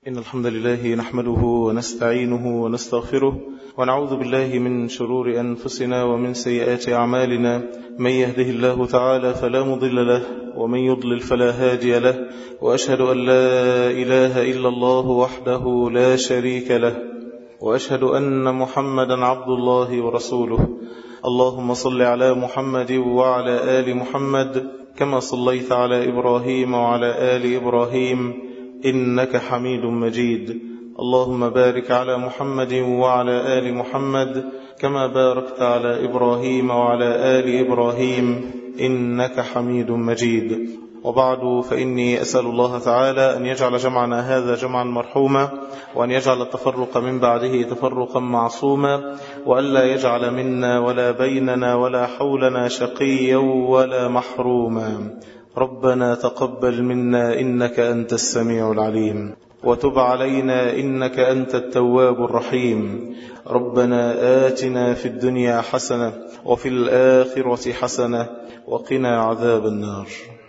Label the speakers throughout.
Speaker 1: إن الحمد لله نحمده ونستعينه ونستغفره ونعوذ بالله من شرور أنفسنا ومن سيئات أعمالنا. من يهده الله تعالى فلا مضل له ومن يضلل فلا هادي له، وأشهد أن لا إله إلا الله وحده لا شريك له، وأشهد أن محمدا عبد الله ورسوله. اللهم صل على محمد وعلى آل محمد كما صليت على إبراهيم وعلى آل إبراهيم إنك حميد مجيد. اللهم بارك على محمد وعلى آل محمد كما باركت على إبراهيم وعلى آل إبراهيم إنك حميد مجيد. وبعد، فإني أسأل الله تعالى أن يجعل جمعنا هذا جمعا مرحوما، وأن يجعل التفرق من بعده تفرقا معصوما، وألا يجعل منا ولا بيننا ولا حولنا شقيا ولا محروما. ربنا تقبل منا إنك أنت السميع العليم، وتب علينا إنك أنت التواب الرحيم. ربنا آتنا في الدنيا حسنة وفي الآخرة حسنة وقنا عذاب النار.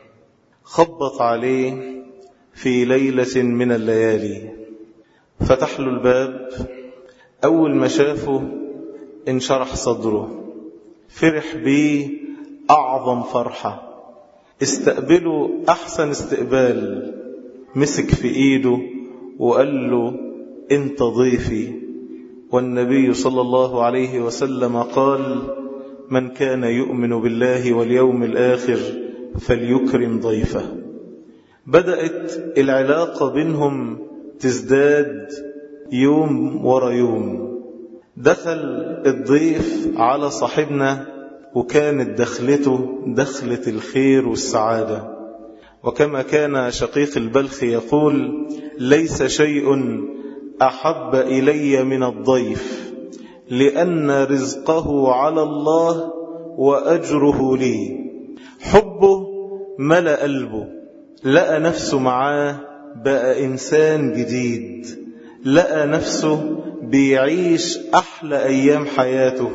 Speaker 1: خبط عليه في ليلة من الليالي، فتح له الباب. أول ما شافه انشرح صدره، فرح بيه أعظم فرحة، استقبله أحسن استقبال. مسك في إيده وقال له: أنت ضيفي. والنبي صلى الله عليه وسلم قال: من كان يؤمن بالله واليوم الآخر فليكرم ضيفه. بدأت العلاقة بينهم تزداد يوم ورا يوم. دخل الضيف على صاحبنا، وكانت دخلته دخلة الخير والسعادة. وكما كان شقيق البلخ يقول: ليس شيء أحب إلي من الضيف، لأن رزقه على الله وأجره لي. حبه ملأ قلبه، لقى نفسه معاه بقى إنسان جديد، لقى نفسه بيعيش أحلى أيام حياته.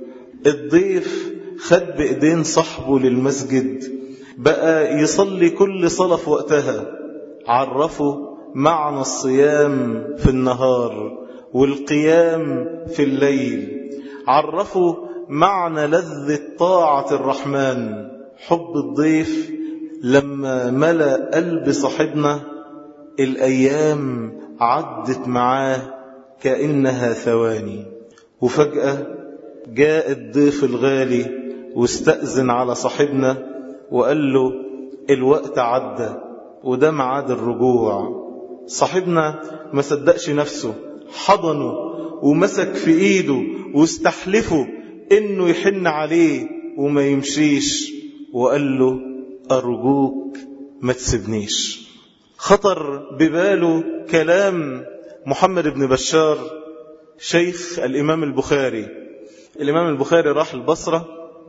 Speaker 1: الضيف خد بإيدين صاحبه للمسجد، بقى يصلي كل صلاة في وقتها. عرفه معنى الصيام في النهار والقيام في الليل، عرفه معنى لذة طاعة الرحمن. حب الضيف لما ملأ قلب صاحبنا، الأيام عدت معاه كأنها ثواني. وفجأة جاء الضيف الغالي واستأذن على صاحبنا وقال له: الوقت عدى وده ميعاد الرجوع. صاحبنا ما صدقش نفسه، حضنه ومسك في ايده واستحلفه انه يحن عليه وما يمشيش، وقال له: أرجوك ما تسيبنيش. خطر بباله كلام محمد بن بشار شيخ الإمام البخاري. الإمام البخاري راح البصرة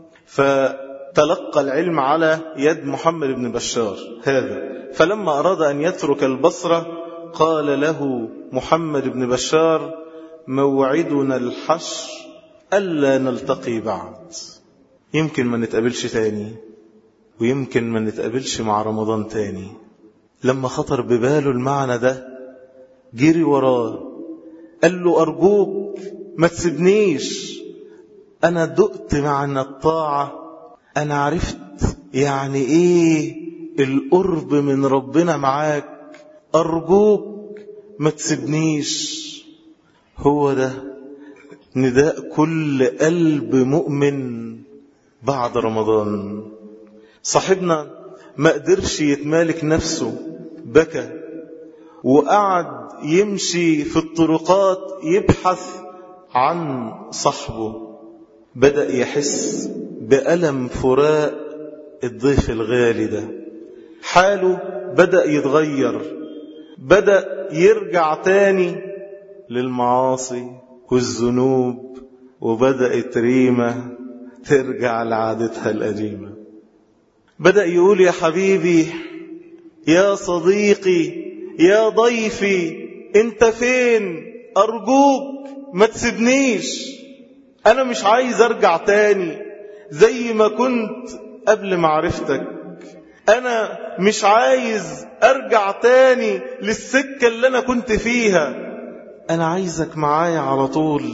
Speaker 1: فتلقى العلم على يد محمد بن بشار هذا، فلما أراد أن يترك البصرة قال له محمد بن بشار: موعدنا الحشر ألا نلتقي بعد. يمكن ما نتقابلش تاني، ويمكن ما نتقابلش مع رمضان تاني. لما خطر بباله المعنى ده جري وراه، قال له: أرجوك ما تسيبنيش. أنا دقت معنى الطاعة، أنا عرفت يعني إيه القرب من ربنا معاك. أرجوك ما تسيبنيش. هو ده نداء كل قلب مؤمن بعد رمضان. صاحبنا ما قدرش يتمالك نفسه، بكى وقعد يمشي في الطرقات يبحث عن صاحبه. بدأ يحس بألم فراق الضيف الغالي ده. حاله بدأ يتغير، بدأ يرجع تاني للمعاصي والذنوب، وبدأت ريمة ترجع لعادتها القديمة. بدأ يقول: يا حبيبي، يا صديقي، يا ضيفي، انت فين؟ أرجوك ما تسيبنيش. أنا مش عايز أرجع تاني زي ما كنت قبل معرفتك، أنا مش عايز أرجع تاني للسكة اللي أنا كنت فيها، أنا عايزك معايا على طول.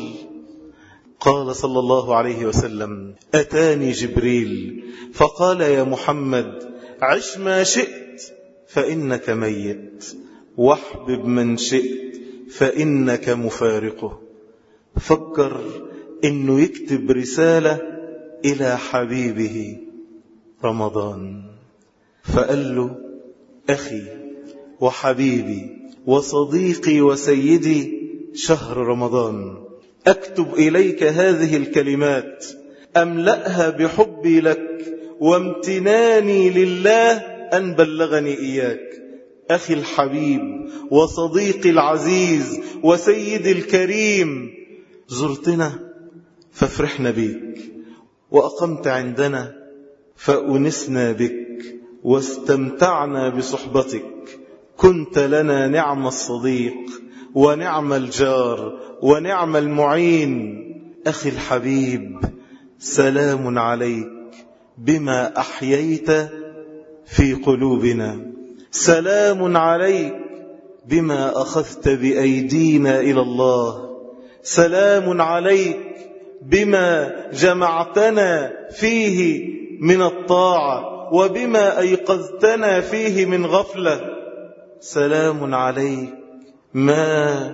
Speaker 1: قال صلى الله عليه وسلم: أتاني جبريل فقال: يا محمد، عش ما شئت فإنك ميت، واحبب من شئت فإنك مفارقه. فكر إنه يكتب رسالة إلى حبيبه رمضان، فقال له: أخي وحبيبي وصديقي وسيدي شهر رمضان، أكتب إليك هذه الكلمات أملأها بحبي لك وامتناني لله أن بلغني إياك. أخي الحبيب وصديقي العزيز وسيدي الكريم، زرتنا فافرحنا بك، وأقمت عندنا فأنسنا بك، واستمتعنا بصحبتك، كنت لنا نعم الصديق ونعم الجار ونعم المعين. أخي الحبيب، سلام عليك بما أحييت في قلوبنا، سلام عليك بما أخذت بأيدينا إلى الله، سلام عليك بما جمعتنا فيه من الطاعة وبما أيقظتنا فيه من غفلة، سلام عليك ما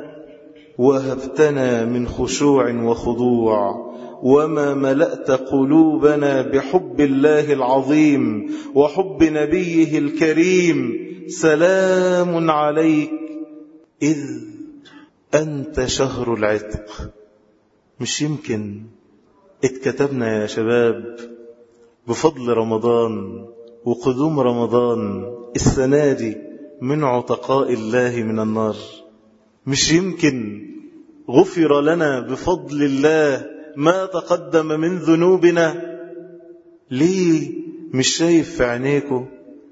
Speaker 1: وهبتنا من خشوع وخضوع، وما ملأت قلوبنا بحب الله العظيم وحب نبيه الكريم. سلام عليك إذ أنت شهر العتق. مش يمكن اتكتبنا يا شباب بفضل رمضان وقدوم رمضان السنة دي من عتقاء الله من النار؟ مش يمكن غفر لنا بفضل الله ما تقدم من ذنوبنا؟ ليه مش شايف في عينيكم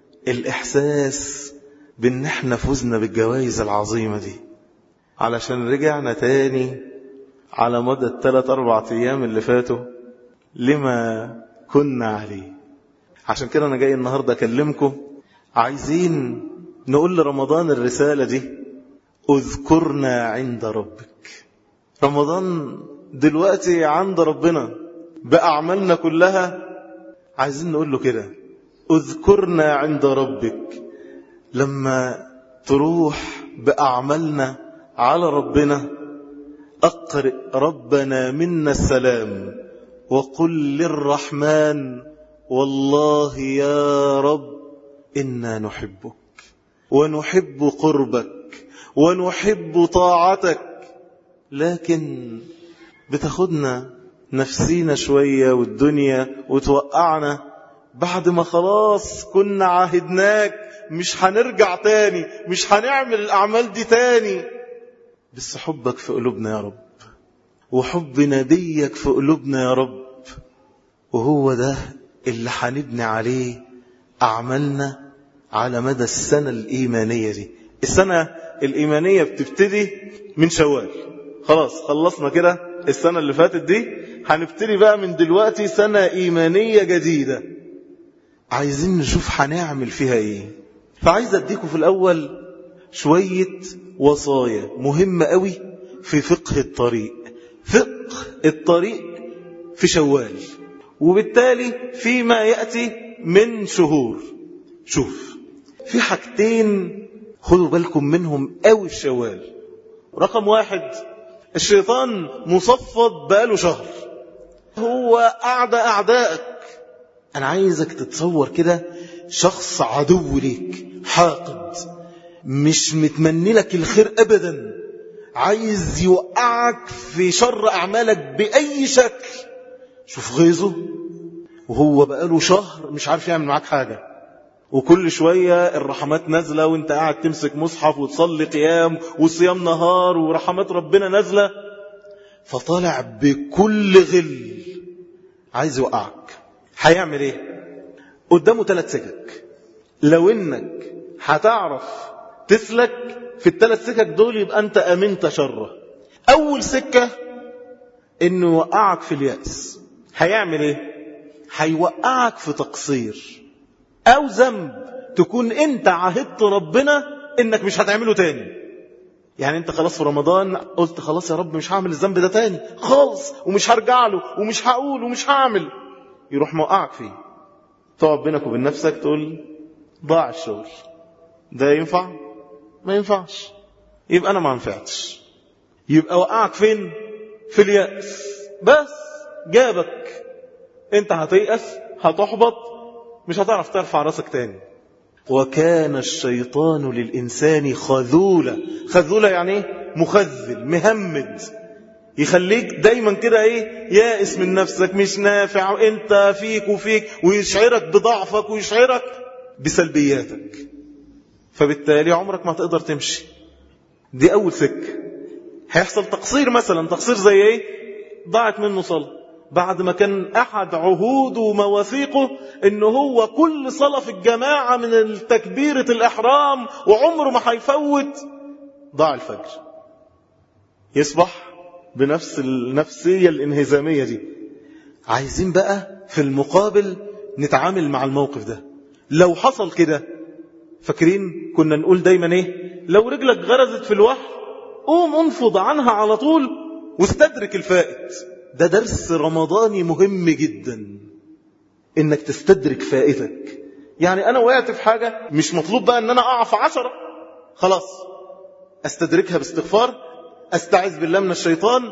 Speaker 1: الإحساس بأن احنا فزنا بالجوائز العظيمة دي، علشان رجعنا تاني على مدى 3-4 أيام اللي فاتوا لما كنا عليه؟ عشان كده أنا جاي النهاردة أكلمكم، عايزين نقول لرمضان الرسالة دي: اذكرنا عند ربك. رمضان دلوقتي عند ربنا بأعمالنا كلها، عايزين نقول له كده: اذكرنا عند ربك. لما تروح بأعمالنا على ربنا، أقرئ ربنا منا السلام وقل للرحمن والله يا رب إنا نحبك ونحب قربك ونحب طاعتك. لكن بتاخدنا نفسينا شوية والدنيا وتوقعنا بعد ما خلاص كنا عاهدناك مش هنرجع تاني، مش هنعمل الأعمال دي تاني. بس حبك في قلوبنا يا رب، وحب نبيك في قلوبنا يا رب، وهو ده اللي هنبني عليه أعمالنا على مدى السنة الإيمانية دي. السنة الإيمانية بتبتدي من شوال، خلاص خلصنا كده السنة اللي فاتت دي، هنبتدي بقى من دلوقتي سنة إيمانية جديدة، عايزين نشوف هنعمل فيها إيه. فعايز أديكم في الأول شوية وصايا مهمة قوي في فقه الطريق. فقه الطريق في شوال، وبالتالي فيما يأتي من شهور. شوف، في حاجتين خدوا بالكم منهم قوي في شوال. رقم 1، الشيطان مصفد بقاله شهر، هو أعدائك. أنا عايزك تتصور كده شخص عدو ليك، حاقد، مش متمني لك الخير أبدا، عايز يوقعك في شر أعمالك بأي شكل. شوف غيظه، وهو بقاله شهر مش عارف يعمل معاك حاجة، وكل شوية الرحمات نازلة وانت قاعد تمسك مصحف وتصلي قيام وصيام نهار ورحمات ربنا نازلة، فطالع بكل غل عايز يوقعك. هيعمل ايه؟ قدامه 3 سكك. لو انك هتعرف تسلك في ال3 سكك دول يبقى انت امنت شره. اول سكة انه يوقعك في اليأس. هيعمل ايه؟ هيوقعك في تقصير. أو ذنب تكون أنت عهدت ربنا إنك مش هتعمله تاني. يعني أنت خلاص في رمضان قلت خلاص يا رب مش هعمل الذنب ده تاني خالص، ومش هرجع له ومش هقول ومش هعمل، يروح موقعك فيه. تقعد بينك وبين نفسك تقول ضاع الشغل ده، ينفع؟ ما ينفعش. يبقى أنا ما نفعتش. يبقى وقعك فين؟ في اليأس. بس جابك، أنت هتيأس، هتحبط، مش هتعرف ترفع راسك تاني. وكان الشيطان للإنسان خذولا. خذولا يعني ايه؟ مخذل، مهمد، يخليك دايما كده ايه؟ يائس من نفسك، مش نافع، وانت فيك وفيك، ويشعرك بضعفك ويشعرك بسلبياتك. فبالتالي عمرك ما تقدر تمشي. دي أول سكة. هيحصل تقصير مثلا، تقصير زي ايه؟ ضاعت منه صلاة بعد ما كان أحد عهوده ومواثيقه إنه هو كل صلاة في الجماعة من تكبيرة الإحرام وعمره ما هيفوت. ضاع الفجر، يصبح بنفس النفسية الانهزامية دي. عايزين بقى في المقابل نتعامل مع الموقف ده. لو حصل كده، فاكرين كنا نقول دايما ايه؟ لو رجلك غرزت في الوحل قوم انفض عنها على طول واستدرك الفائت. ده درس رمضاني مهم جدا، انك تستدرك فائتك. يعني انا وقعت في حاجة، مش مطلوب بقى ان انا اقع في 10، خلاص استدركها باستغفار، استعذ بالله من الشيطان،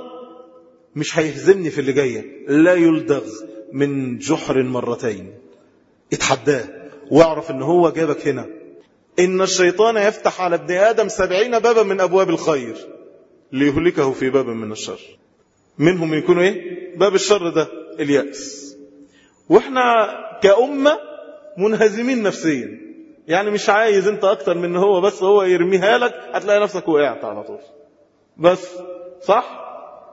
Speaker 1: مش هيهزمني في اللي جاية. لا يلدغ من جحر مرتين. اتحداه واعرف ان هو جابك هنا. ان الشيطان يفتح على ابن آدم 70 بابا من ابواب الخير ليهلكه في باب من الشر. منهم يكونوا ايه؟ باب الشر ده اليأس. واحنا كأمة منهزمين نفسيا، يعني مش عايز انت اكتر من هو، بس هو يرميها لك هتلاقي نفسك وقعت على طول. بس صح؟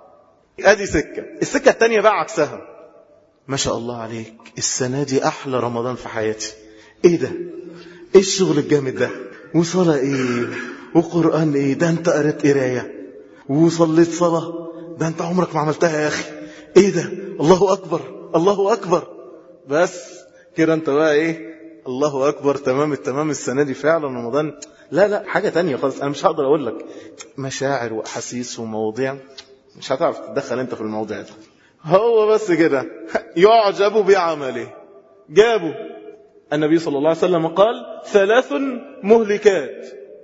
Speaker 1: ادي سكة. السكة التانية بقى عكسها. ما شاء الله عليك، السنة دي احلى رمضان في حياتي. ايه ده؟ ايه الشغل الجامد ده؟ وصلاة ايه؟ وقرآن ايه؟ ده انت قرأت قراية وصليت صلاة، ده انت عمرك ما عملتها يا اخي. ايه ده؟ الله اكبر، الله اكبر. بس كده انت بقى ايه؟ الله اكبر، تمام التمام. السنة دي فعلا رمضان لا حاجة تانية خالص. انا مش هقدر اقول لك مشاعر واحاسيس ومواضيع، مش هتعرف تتدخل انت في المواضيع ده. هو بس كده يعجب بعمله. جابوا النبي صلى الله عليه وسلم قال 3 مهلكات: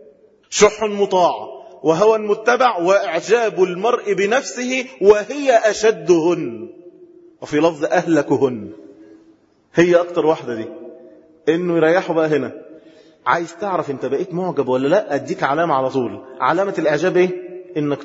Speaker 1: شح مطاع، وهوى متبع، وإعجاب المرء بنفسه، وهي أشدهن. وفي لفظ أهلكهن. هي أكتر واحدة دي. إنه يريحوا بقى هنا. عايز تعرف انت بقيت معجب ولا لا؟ أديك علامة على طول. علامة الإعجاب ايه؟ إنك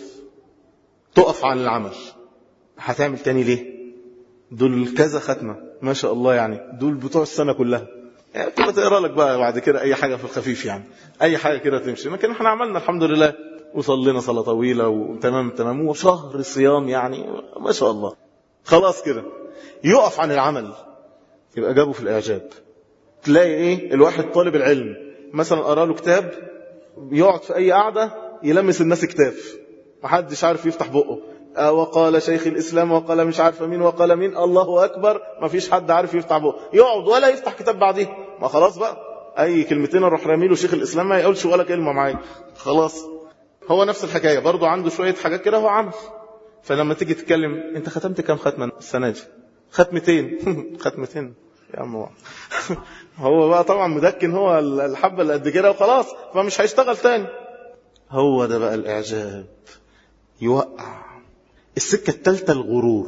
Speaker 1: تقف عن العمل. هتعمل تاني ليه؟ دول كذا ختمة ما شاء الله، يعني دول بتوع السنة كلها. يعني تبقى تقرأ لك بقى بعد كده أي حاجة في الخفيف، يعني أي حاجة كده تمشي. لكن احنا عملنا الحمد لله وصلينا صلاة طويلة وتمام وشهر صيام، يعني ما شاء الله. خلاص كده يقف عن العمل، يبقى جابه في الإعجاب. تلاقي ايه؟ الواحد طالب العلم مثلا قرأ له كتاب، يقعد في أي قعدة يلمس الناس كتاف، محدش عارف يفتح بقه. وقال شيخ الإسلام، وقال مش عارف مين، وقال مين، الله أكبر، ما فيش حد عارف يفتح بقه. يقعد ولا يفتح كتاب بعديه. ما خلاص بقى، أي كلمتين اروح راميله شيخ الإسلام ما يقولش ولا كلمة معايا. خلاص هو نفس الحكاية برضو، عنده شوية حاجات كده هو عمل. فلما تيجي تتكلم، انت ختمت كام ختمة السنة دي؟ ختمتين. ختمتين يا عم. هو بقى طبعا مدكن، هو الحبة اللي قد كده وخلاص، فمش هيشتغل تاني. هو ده بقى الإعجاب، يوقع. السكة الثالثة الغرور.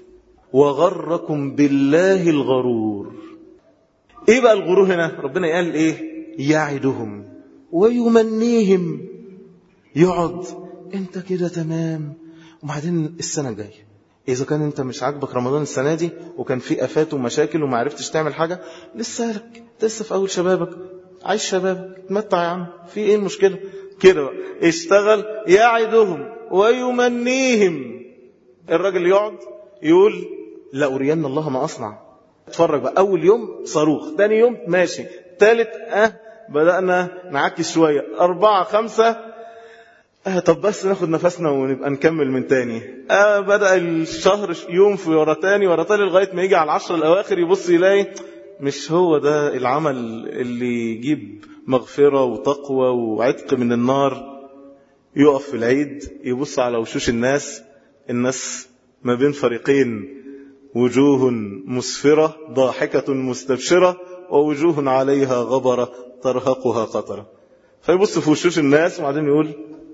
Speaker 1: وغركم بالله الغرور. ايه بقى الغرور هنا؟ ربنا قال ايه؟ يعدهم ويمنيهم. يقعد انت كده تمام، وبعدين السنة الجاية اذا كان انت مش عاجبك رمضان السنة دي وكان في افات ومشاكل وما عرفتش تعمل حاجة، لسه لك، لسه في اول شبابك، عايش شبابك، تمتع يا عم، في ايه المشكلة؟ كده بقى اشتغل. يعدهم ويمنيهم. الراجل يقعد يقول لا أرين الله ما أصنع. اتفرج بقى، أول يوم صاروخ، ثاني يوم ماشي، ثالث بدأنا نعكس شوية، 4 5 طب بس ناخد نفسنا ونبقى نكمل من تاني. بدأ الشهر يوم في ورا تاني ورا تاني، لغاية ما يجي على 10 الأواخر يبص يلاقي مش هو ده العمل اللي يجيب مغفرة وتقوى وعتق من النار. يقف في العيد يبص على وشوش الناس ما بين فريقين، وجوه مسفرة ضاحكة مستبشرة ووجوه عليها غبرة ترهقها قطرة. فيبص في وشوش الناس وبعدين يقول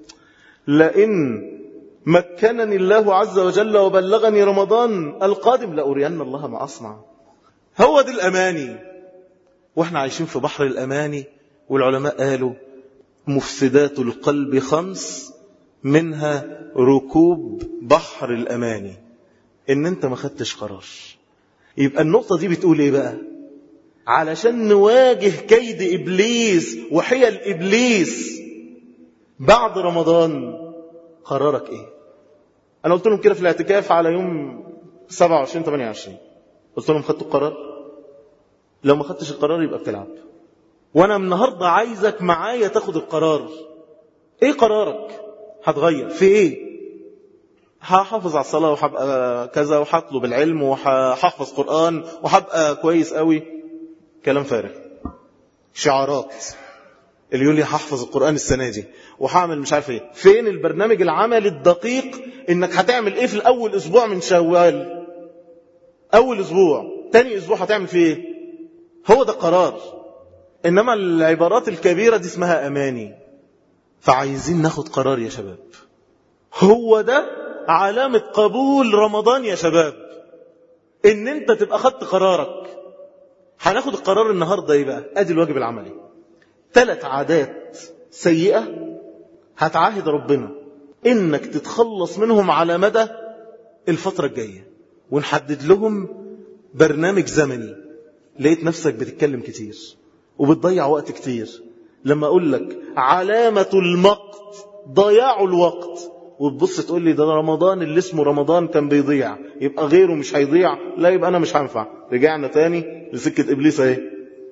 Speaker 1: لئن مكنني الله عز وجل وبلغني رمضان القادم لأرين الله ما أصنع. هو دي الأماني، واحنا عايشين في بحر الأماني. والعلماء قالوا مفسدات القلب 5 منها ركوب بحر الأماني، ان انت ما خدتش قرار. يبقى النقطة دي بتقول ايه بقى؟ علشان نواجه كيد إبليس وحيل إبليس بعد رمضان، قرارك ايه؟ انا قلت لهم كده في الاعتكاف على يوم 27-28، قلت لهم خدتوا القرار؟ لو ما خدتش القرار يبقى بتلعب. وانا النهاردة عايزك معايا تاخد القرار. ايه قرارك؟ هتغير في ايه؟ هحافظ على الصلاة وهبقى كذا وهطلب العلم وهحفظ قرآن وهبقى كويس قوي. كلام فارغ، شعارات. اللي يقول لي هحفظ القرآن السنة دي وهعمل مش عارف ايه. فين البرنامج العملي الدقيق انك هتعمل ايه في الاول اسبوع من شوال؟ اول اسبوع، تاني اسبوع هتعمل فيه ايه؟ هو ده قرار. انما العبارات الكبيرة دي اسمها اماني. فعايزين ناخد قرار يا شباب. هو ده علامة قبول رمضان يا شباب، ان انت تبقى خدت قرارك. هناخد القرار النهاردة ايه بقى؟ ادي الواجب العملي. 3 عادات سيئة هتعاهد ربنا انك تتخلص منهم على مدى الفترة الجاية، ونحدد لهم برنامج زمني. لقيت نفسك بتتكلم كتير وبتضيع وقت كتير. لما اقول لك علامة المقت ضياع الوقت، وتبص تقول لي ده رمضان اللي اسمه رمضان كان بيضيع، يبقى غيره مش هيضيع، لا يبقى انا مش هنفع. رجعنا تاني لسكة ابليس اهي.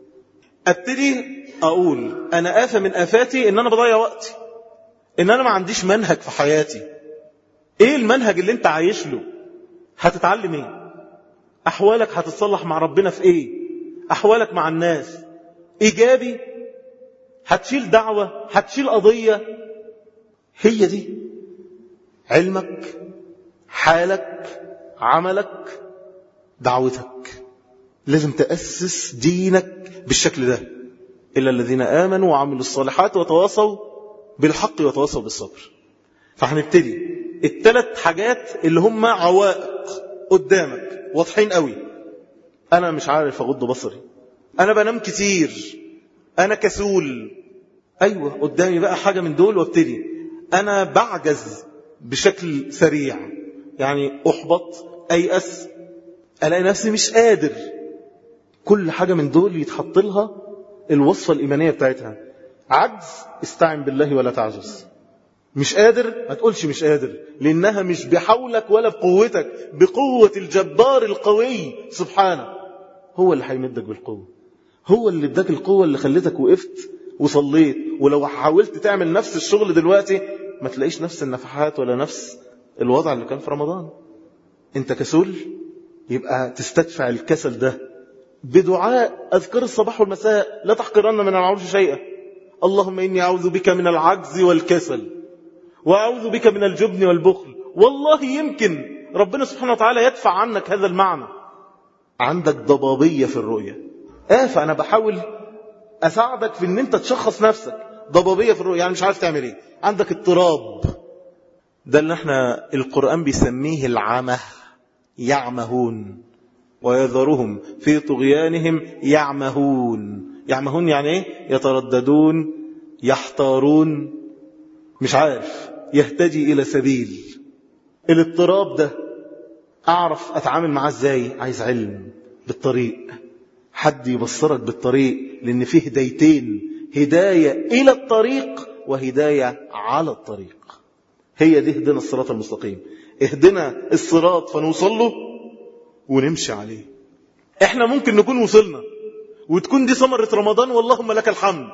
Speaker 1: ابتدي اقول انا آفة من آفاتي ان انا بضيع وقتي، ان انا ما عنديش منهج في حياتي. ايه المنهج اللي انت عايش له؟ هتتعلم ايه؟ احوالك هتتصلح مع ربنا في ايه؟ احوالك مع الناس ايجابي؟ هتشيل دعوة؟ هتشيل قضية؟ هي دي علمك، حالك، عملك، دعوتك. لازم تأسس دينك بالشكل ده. إلا الذين آمنوا وعملوا الصالحات وتواصوا بالحق وتواصوا بالصبر. فهنبتدي 3 حاجات اللي هم عوائق قدامك واضحين قوي. أنا مش عارف أغض بصري، أنا بنام كتير، أنا كسول. أيوة، قدامي بقى حاجة من دول وابتدي. أنا بعجز بشكل سريع، يعني أحبط، أيأس، ألاقي نفسي مش قادر. كل حاجة من دول يتحط لها الوصفة الإيمانية بتاعتها. عجز، استعن بالله ولا تعجز. مش قادر، ما تقولش مش قادر، لأنها مش بحولك ولا بقوتك، بقوة الجبار القوي سبحانه. هو اللي هيمدك بالقوة، هو اللي اداك القوة اللي خلتك وقفت وصليت. ولو حاولت تعمل نفس الشغل دلوقتي ما تلاقيش نفس النفحات ولا نفس الوضع اللي كان في رمضان. انت كسول، يبقى تستدفع الكسل ده بدعاء أذكار الصباح والمساء. لا تحقرن من العرش شيئا. اللهم إني أعوذ بك من العجز والكسل، وأعوذ بك من الجبن والبخل. والله يمكن ربنا سبحانه وتعالى يدفع عنك هذا المعنى. عندك ضبابية في الرؤية. فأنا بحاول أساعدك في أن أنت تشخص نفسك. ضبابية في الرؤية يعني مش عارف تعمل إيه، عندك اضطراب. ده اللي احنا القرآن بيسميه العمى، يعمهون ويذرهم في طغيانهم يعمهون. يعمهون يعني ايه؟ يترددون، يحتارون، مش عارف يهتدي إلى سبيل. الاضطراب ده أعرف أتعامل معاه إزاي؟ عايز علم بالطريق، حد يبصرك بالطريق، لأن فيه هدايتين: هداية إلى الطريق وهداية على الطريق. هي دي اهدنا الصراط المستقيم. اهدنا الصراط فنوصل له ونمشي عليه. احنا ممكن نكون وصلنا وتكون دي ثمرة رمضان واللهم لك الحمد،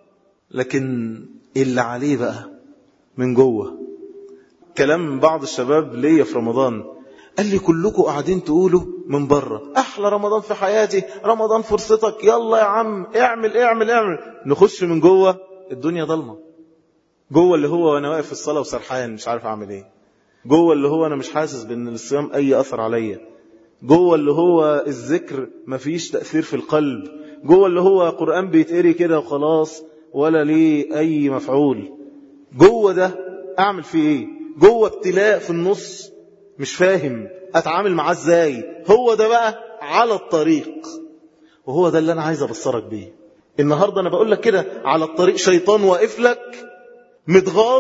Speaker 1: لكن اللي عليه بقى من جوه. كلام بعض الشباب ليا في رمضان قال لي كلكم قاعدين تقولوا من بره أحلى رمضان في حياتي، رمضان فرصتك، يلا يا عم اعمل. نخش من جوه الدنيا ضلمة، جوه اللي هو وانا واقف في الصلاة وسرحان مش عارف اعمل ايه، جوه اللي هو انا مش حاسس بان الصيام اي اثر عليا، جوه اللي هو الذكر مفيش تأثير في القلب، جوه اللي هو قرآن بيتقري كده وخلاص ولا ليه اي مفعول. جوه ده اعمل فيه ايه؟ جوه ابتلاء في النص مش فاهم اتعامل معاه ازاي. هو ده بقى على الطريق، وهو ده اللي انا عايز ابصرك بيه النهاردة. انا بقول لك كده على الطريق شيطان واقف لك متغاظ،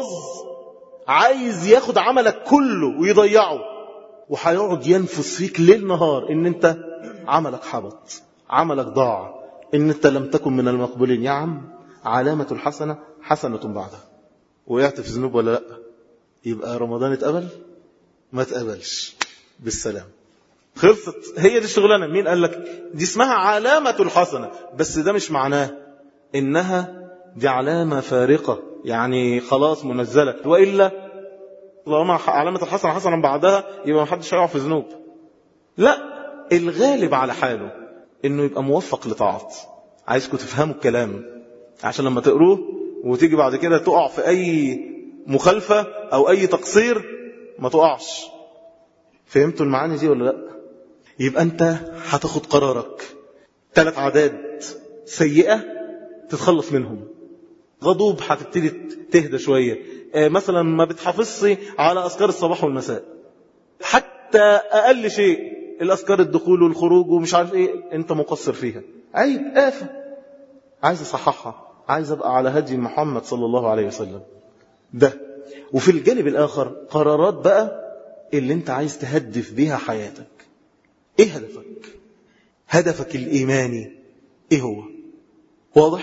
Speaker 1: عايز ياخد عملك كله ويضيعه، وهيقعد ينفس فيك ليل نهار ان انت عملك حبط، عملك ضاع، ان انت لم تكن من المقبولين. يا عم علامة الحسنة حسنة بعدها. وقعت في ذنوب ولا لا؟ يبقى رمضان اتقبل؟ ما اتقبلش، بالسلام، خلصت. هي دي الشغلانة. مين قال لك دي اسمها علامة الحسنة؟ بس ده مش معناه انها دي علامة فارقة يعني خلاص منزلة، وإلا طالما علامة الحسنة حسنا بعدها يبقى ما حدش هيقع في ذنوب. لا، الغالب على حاله انه يبقى موفق لطاعات. عايزكم تفهموا الكلام عشان لما تقروه وتيجي بعد كده تقع في اي مخالفة او اي تقصير ما تقعش. فهمتوا المعاني دي ولا لا؟ يبقى انت هتاخد قرارك 3 عادات سيئة تتخلص منهم. غضوب هتبتدي تهدى شوية، مثلا ما بتحافظش على أذكار الصباح والمساء، حتى أقل شيء الأذكار الدخول والخروج ومش عارف إيه أنت مقصر فيها، عيب، آفة، عايز أصححها، عايز أبقى على هدي محمد صلى الله عليه وسلم. ده. وفي الجانب الآخر قرارات بقى اللي أنت عايز تهدف بيها حياتك. إيه هدفك؟ هدفك الإيماني إيه هو؟ واضح؟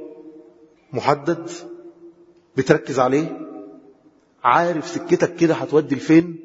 Speaker 1: محدد؟ بتركز عليه؟ عارف سكتك كده هتودي لفين؟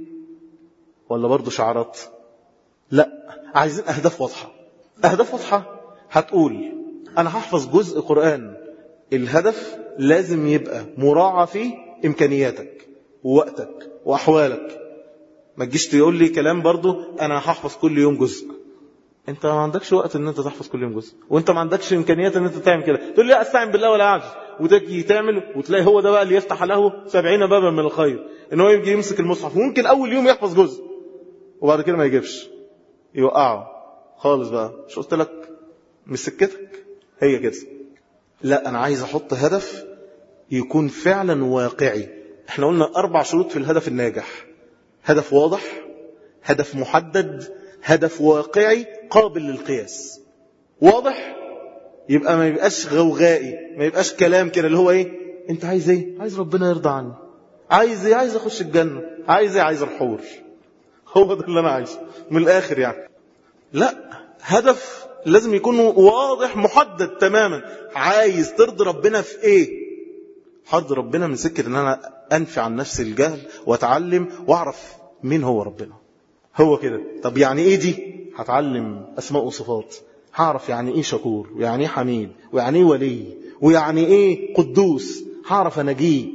Speaker 1: ولا برضو شعارات؟ لا، عايزين أهداف واضحة. أهداف واضحة هتقول أنا هحفظ جزء قرآن. الهدف لازم يبقى مراعى فيه إمكانياتك ووقتك وأحوالك. ما تجيش تقول لي كلام برضو أنا هحفظ كل يوم جزء. انت ما عندكش وقت ان انت تحفظ كل يوم جزء، وانت ما عندكش امكانيات ان انت تعمل كده. تقول لي لا استعن بالله ولا اعجز، وتجي تعمل وتلاقي هو ده بقى اللي يفتح له 70 بابا من الخير، ان هو يجي يمسك المصحف وممكن اول يوم يحفظ جزء وبعد كده ما يجيبش، يوقعه خالص. بقى مش قلت لك مش سكتك هي كده؟ لا، انا عايز احط هدف يكون فعلا واقعي. احنا قلنا 4 شروط في الهدف الناجح: هدف واضح، هدف محدد، هدف واقعي قابل للقياس. واضح يبقى ما يبقاش غوغائي، ما يبقاش كلام كده اللي هو ايه انت عايز ايه؟ عايز ربنا يرضى عني. عايز ايه؟ عايز اخش الجنة. عايز ايه؟ عايز الحور. هو ده اللي انا عايزه من الاخر يعني. لا، هدف لازم يكون واضح محدد تماما. عايز ترضي ربنا في ايه؟ حرض ربنا من سكة ان انا انفي عن نفسي الجهل واتعلم واعرف مين هو ربنا. هو كده. طب يعني ايه دي؟ هتعلم اسماء وصفات، هعرف يعني ايه شكور، ويعني ايه حميد، ويعني ايه ولي، ويعني ايه قدوس، هعرف انجيه.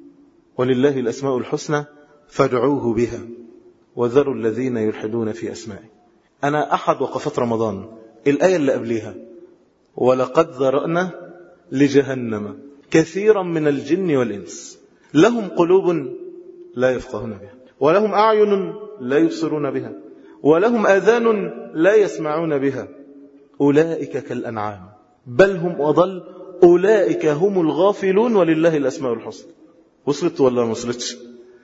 Speaker 1: ولله الاسماء الحسنى فادعوه بها وذروا الذين يلحدون في اسمائه. انا احد وقفات رمضان الايه اللي قبليها: ولقد ذرأنا لجهنم كثيرا من الجن والانس لهم قلوب لا يفقهون بها ولهم اعين لا يبصرون بها ولهم آذان لا يسمعون بها أولئك كالأنعام بل هم أضل أولئك هم الغافلون ولله الأسماء الحسنى. وصلت ولا ما وصلتش؟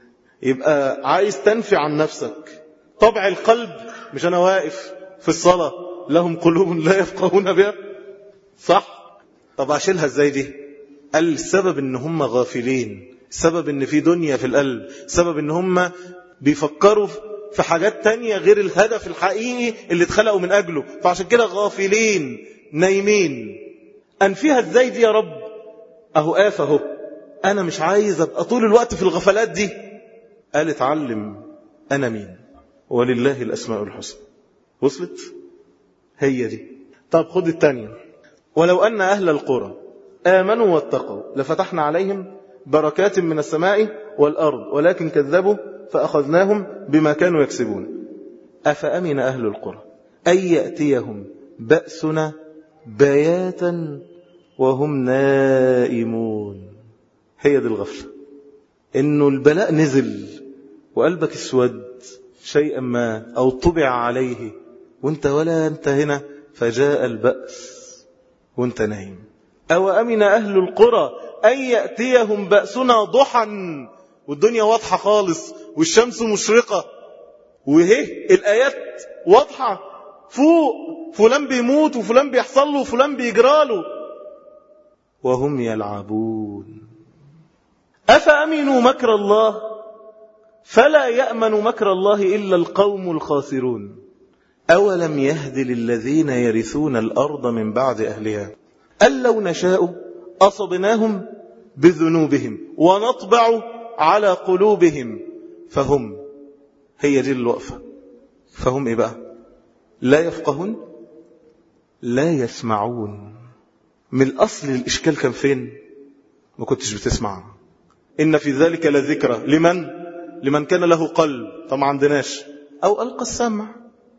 Speaker 1: يبقى عايز تنفي عن نفسك طبع القلب. مش أنا واقف في الصلاة لهم قلوب لا يفقهون بها، صح؟ طب أشيلها ازاي دي؟ قال السبب ان هم غافلين، السبب ان في دنيا في القلب، السبب ان هم بيفكروا في حاجات تانية غير الهدف الحقيقي اللي اتخلقوا من أجله، فعشان كده غافلين نايمين. أنفيها ازاي دي يا رب؟ أهو آفة أهو. أنا مش عايز أبقى طول الوقت في الغفلات دي. قال اتعلم أنا مين ولله الأسماء الحسنى. وصلت؟ هي دي. طب خد التانية: ولو أن أهل القرى آمنوا واتقوا لفتحنا عليهم بركات من السماء والأرض ولكن كذبوا فأخذناهم بما كانوا يكسبون. أفأمن أهل القرى أن يأتيهم بأسنا بياتا وهم نائمون. هي دي الغفلة، إنه البلاء نزل وقلبك اسود شيئا ما أو طبع عليه وانت ولا انت هنا، فجاء البأس وانت نايم. أو أمن أهل القرى أن يأتيهم بأسنا ضحى، والدنيا واضحة خالص والشمس مشرقة وهي الآيات واضحة فوق، فلان بيموت وفلان بيحصل له وفلان بيجراله، وهم يلعبون. أفأمنوا مكر الله فلا يأمن مكر الله إلا القوم الخاسرون. أولم يهد للذين يرثون الأرض من بعد أهلها أن لو نشاء أصبناهم بذنوبهم ونطبع على قلوبهم فهم، هي دي الوقفة، فهم إيه بقى؟ لا يفقهون لا يسمعون. من الأصل الإشكال كان فين؟ ما كنتش بتسمع. إن في ذلك لذكرى لمن كان له قلب، طبعا عندناش، أو ألقى السمع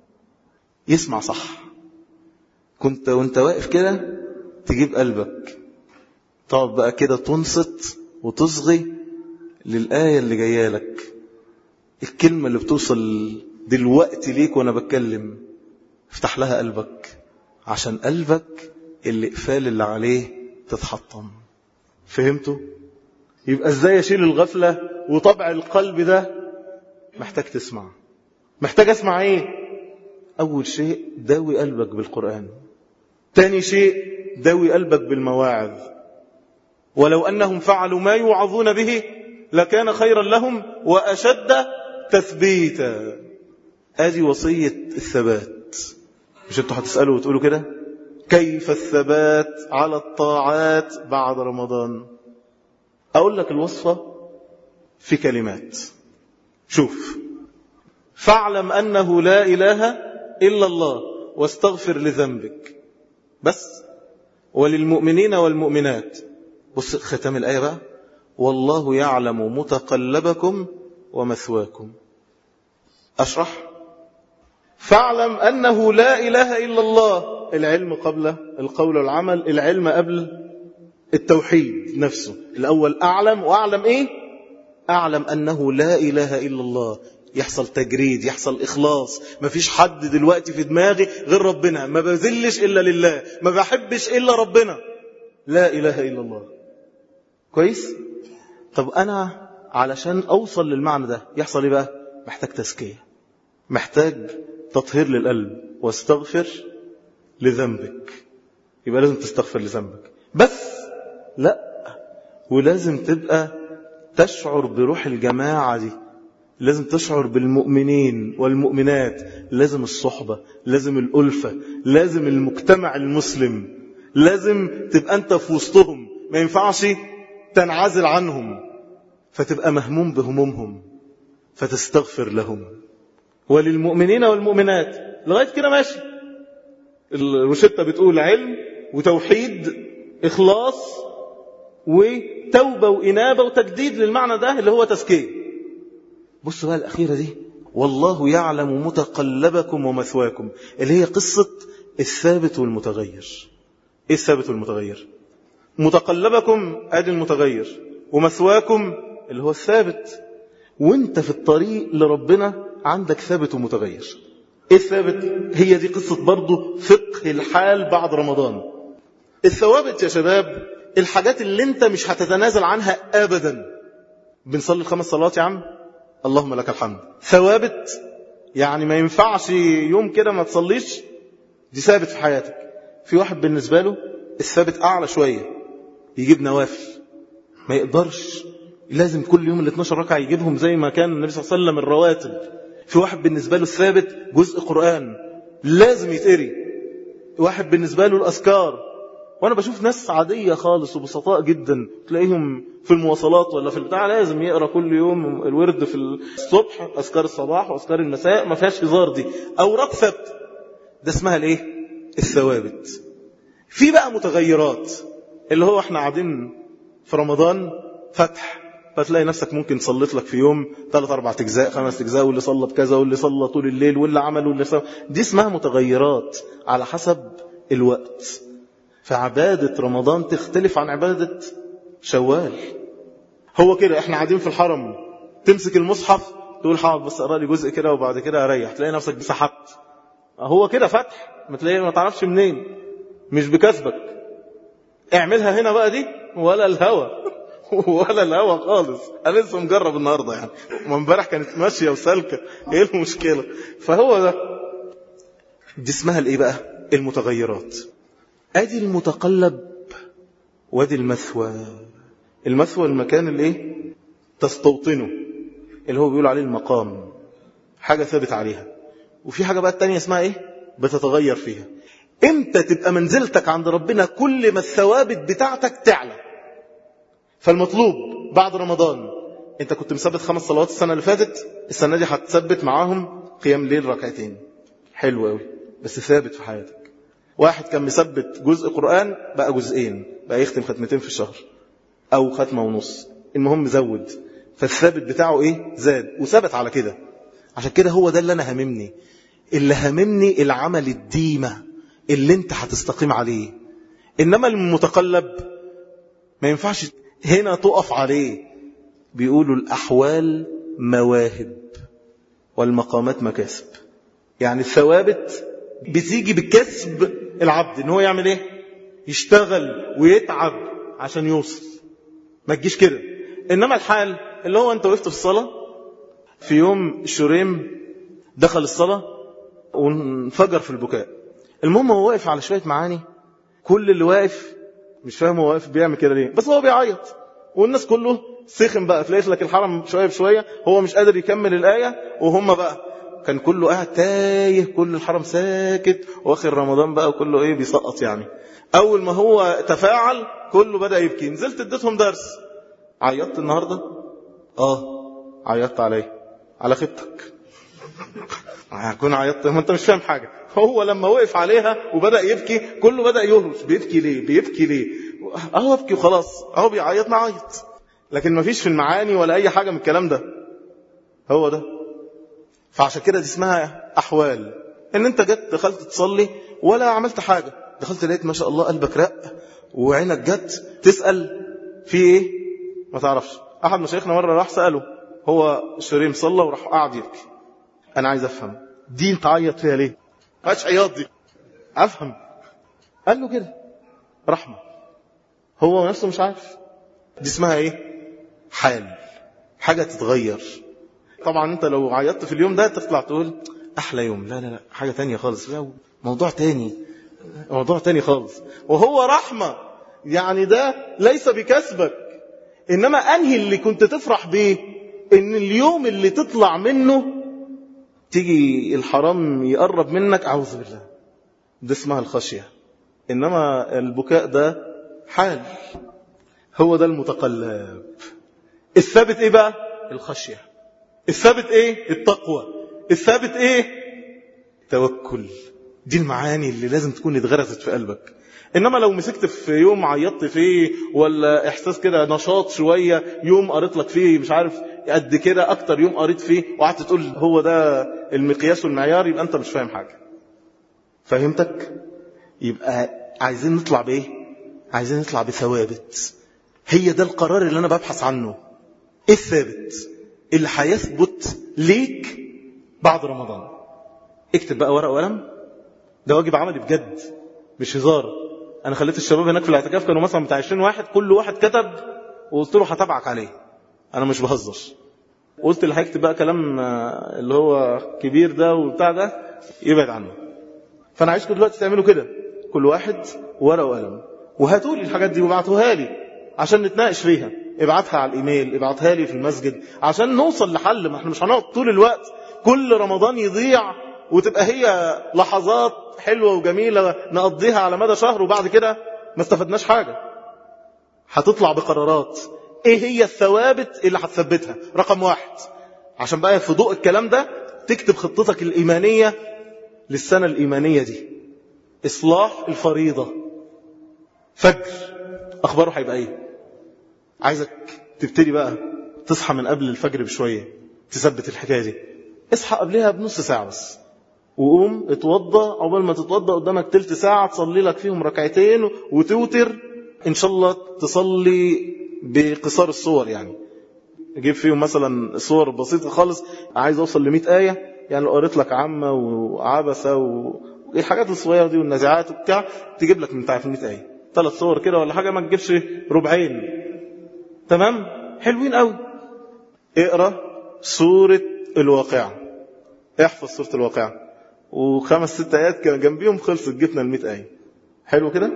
Speaker 1: يسمع صح. كنت وانت واقف كده تجيب قلبك، تقعد بقى كده تنصت وتصغي للآية اللي جايه لك، الكلمة اللي بتوصل دلوقتي ليك وانا بتكلم، افتح لها قلبك عشان قلبك اللي اقفال اللي عليه تتحطم. فهمتوا؟ يبقى ازاي اشيل الغفلة وطبع القلب ده؟ محتاج تسمع. محتاج اسمع ايه؟ اول شيء داوي قلبك بالقرآن، تاني شيء داوي قلبك بالمواعظ. ولو أنهم فعلوا ما يوعظون به لكان خيرا لهم وأشد تثبيتا. هذه وصية الثبات. مش انتوا هتسألوا وتقولوا كده كيف الثبات على الطاعات بعد رمضان؟ أقول لك الوصفة في كلمات. شوف، فاعلم أنه لا إله إلا الله واستغفر لذنبك بس، وللمؤمنين والمؤمنات. بص ختام الآية بقى، والله يعلم متقلبكم ومثواكم. أشرح، فاعلم أنه لا إله إلا الله، العلم قبل القول والعمل، العلم قبل التوحيد نفسه. الأول أعلم، وأعلم إيه؟ أعلم أنه لا إله إلا الله، يحصل تجريد، يحصل إخلاص. ما فيش حد دلوقتي في دماغي غير ربنا، ما بذلش إلا لله، ما بحبش إلا ربنا، لا إله إلا الله. كويس؟ طب أنا علشان أوصل للمعنى ده يحصل إيه بقى؟ محتاج تزكية، محتاج تطهير للقلب، واستغفر لذنبك. يبقى لازم تستغفر لذنبك بس لا، ولازم تبقى تشعر بروح الجماعة دي، لازم تشعر بالمؤمنين والمؤمنات، لازم الصحبة، لازم الألفة، لازم المجتمع المسلم، لازم تبقى أنت في وسطهم، ما ينفعش تنعزل عنهم، فتبقى مهموم بهمومهم فتستغفر لهم. وللمؤمنين والمؤمنات لغاية كده ماشي. الروشتة بتقول علم وتوحيد، إخلاص وتوبة وإنابة وتجديد للمعنى ده اللي هو تزكية. بصوا بقى الأخيرة دي، والله يعلم متقلبكم ومثواكم، اللي هي قصة الثابت والمتغير. إيه الثابت والمتغير؟ متقلبكم ادي المتغير، ومثواكم اللي هو الثابت. وانت في الطريق لربنا عندك ثابت ومتغير. ايه الثابت؟ هي دي قصة برضو فقه الحال بعد رمضان. الثوابت يا شباب الحاجات اللي انت مش هتتنازل عنها ابدا. بنصلي 5 صلوات يا عم، اللهم لك الحمد، ثوابت يعني ما ينفعش يوم كده ما تصليش، دي ثابت في حياتك. في واحد بالنسبة له الثابت اعلى شوية، يجيب نوافل، ما يقدرش لازم كل يوم 12 ركعة يجيبهم زي ما كان النبي صلى الله عليه وسلم الرواتب. في واحد بالنسبة له الثابت جزء قرآن لازم يتقري. واحد بالنسبة له الأذكار. وأنا بشوف ناس عادية خالص وبسطاء جدا تلاقيهم في المواصلات ولا في البتاع لازم يقرأ كل يوم الورد في الصبح، أذكار الصباح وأذكار المساء، ما فيهاش هزار، دي أوراق ثابتة. ده اسمها الايه؟ الثوابت. في بقى متغيرات اللي هو احنا قاعدين في رمضان فتح فتلاقي نفسك ممكن صليت لك في يوم 3-4 أجزاء 5 أجزاء، واللي صلى بكذا واللي صلى طول الليل واللي عمل واللي سوى. دي اسمها متغيرات على حسب الوقت. فعبادة رمضان تختلف عن عبادة شوال. هو كده احنا قاعدين في الحرم، تمسك المصحف تقول حاضر بس اقرا لي جزء كده وبعد كده اريح، تلاقي نفسك سحبت. هو كده فتح، ما تعرفش منين، مش بكسبك. اعملها هنا بقى دي ولا الهوى ولا الهوى خالص. انا لسه مجرب النهارده يعني، وامبارح كانت ماشيه وسالكه، ايه المشكله؟ فهو ده، دي اسمها الايه بقى؟ المتغيرات. ادي المتقلب وادي المثوى. المثوى المكان اللي ايه؟ تستوطنه، اللي هو بيقول عليه المقام، حاجه ثابت عليها. وفي حاجه بقى التانية اسمها ايه؟ بتتغير فيها. امتى تبقى منزلتك عند ربنا؟ كل ما الثوابت بتاعتك تعلى. فالمطلوب بعد رمضان، انت كنت مثبت 5 صلوات السنة اللي فاتت، السنة دي هتثبت معاهم قيام ليل 2 حلو قوي، بس ثابت في حياتك. واحد كان مثبت جزء قرآن بقى 2 بقى يختم 2 ختمتين في الشهر او 1.5 ختمة، المهم زود. فالثابت بتاعه ايه؟ زاد وثابت على كده. عشان كده هو ده اللي انا هممني، اللي هممني العمل الديمة اللي انت هتستقيم عليه. انما المتقلب ما ينفعش هنا تقف عليه. بيقولوا الأحوال مواهب والمقامات مكاسب. يعني الثوابت بتيجي بكسب العبد، ان هو يعمل ايه؟ يشتغل ويتعب عشان يوصل، ما تجيش كده. انما الحال اللي هو انت وقفت في الصلاة في يوم الشريم، دخل الصلاة وانفجر في البكاء. المهم هو واقف على شوية معاني، كل اللي واقف مش فاهم هو واقف بيعمل كده ليه، بس هو بيعيط. والناس كله سخن بقى، تلاقي لك الحرم شوية بشوية هو مش قادر يكمل الآية، وهم بقى كان كله قاعد تايه، كل الحرم ساكت، واخر رمضان بقى وكله ايه بيسقط يعني. اول ما هو تفاعل كله بدأ يبكي. نزلت اديتهم درس. عيطت النهاردة؟ عيطت على خيبتك. هكون عيطت؟ ما انت مش فاهم حاجة. هو لما وقف عليها وبدأ يبكي كله بدأ يهرش. بيبكي ليه اهو ابكي وخلاص، اهو بيعيط نعيط. لكن ما فيش في المعاني ولا اي حاجة من الكلام ده. هو ده. فعشان كده دي اسمها احوال. ان انت جت دخلت تصلي ولا عملت حاجة، دخلت لقيت ما شاء الله قلبك رق وعينك جت تسأل في ايه، ما تعرفش. احد مشايخنا مرة راح سأله، هو الشريم صلى وراح قاعد يبكي. انا عايز افهم دي انت عيط فيها ليه؟ ماش عياط دي، افهم. قال له كده رحمة، هو نفسه مش عارف. دي اسمها ايه؟ حال، حاجة تتغير. طبعا انت لو عيطت في اليوم ده تطلع تقول احلى يوم، لا حاجة تانية خالص، لا موضوع تاني خالص. وهو رحمة، يعني ده ليس بكسبك. انما انهي اللي كنت تفرح بيه؟ ان اليوم اللي تطلع منه تيجي الحرام يقرب منك، اعوذ بالله، ده اسمها الخشية. انما البكاء ده حال. هو ده المتقلب. الثابت ايه بقى؟ الخشية. الثابت ايه؟ التقوى. الثابت ايه؟ توكل. دي المعاني اللي لازم تكون اتغرست في قلبك. انما لو مسكت في يوم عيطت فيه، ولا احساس كده نشاط شوية يوم قريت لك فيه مش عارف قد كده اكتر يوم قريت فيه، وقعدت تقول هو ده المقياس والمعيار، يبقى انت مش فاهم حاجة. فهمتك؟ يبقى عايزين نطلع بايه؟ عايزين نطلع بثوابت. هي ده القرار اللي انا ببحث عنه. ايه الثابت اللي هيثبت ليك بعد رمضان؟ اكتب بقى ورقة وقلم، ده واجب عملي بجد مش هزار. انا خليت الشباب هناك في الاعتكاف كانوا مثلا بتاع 20 واحد، كل واحد كتب وقلت له هتابعك عليه، انا مش بهزر. قلت اللي هيكتب بقى كلام اللي هو كبير ده وبتاع ده يبعد عنه. فانا عايزكم دلوقتي تعملوا كده، كل واحد ورقة وقلم، وهاتوا لي الحاجات دي وابعتوها لي عشان نتناقش فيها. ابعتها على الايميل، ابعتها لي في المسجد، عشان نوصل لحل. ما احنا مش هنقعد طول الوقت كل رمضان يضيع وتبقى هي لحظات حلوة وجميلة نقضيها على مدى شهر وبعد كده ما استفدناش حاجة. هتطلع بقرارات. ايه هي الثوابت اللي هتثبتها؟ رقم 1، عشان بقى في ضوء الكلام ده تكتب خطتك الإيمانية للسنة الإيمانية دي. إصلاح الفريضة. فجر أخباره هيبقى ايه؟ عايزك تبتدي بقى تصحى من قبل الفجر بشوية تثبت الحكاية دي، اصحى قبلها بنص ساعة بس، وقوم اتوضى، عقبال ما تتوضى قدامك تلت ساعة تصلي لك فيهم ركعتين وتوتر، إن شاء الله تصلي بقصار الصور، يعني جيب فيهم مثلا صور بسيطة خالص، عايز أوصل ل100 آية، يعني لو قريت لك عامة وعبسة والحاجات الصغيرة دي والنزعات وبتاع، تجيب لك من بتاع 100 آية 3 صور كده ولا حاجة، ما تجيبش ربعين. تمام، حلوين قوي. اقرأ سورة الواقعة، احفظ سورة الواقعة، و5 6 آيات جنبيهم، خلصت جبنا 100 آية. حلو كده.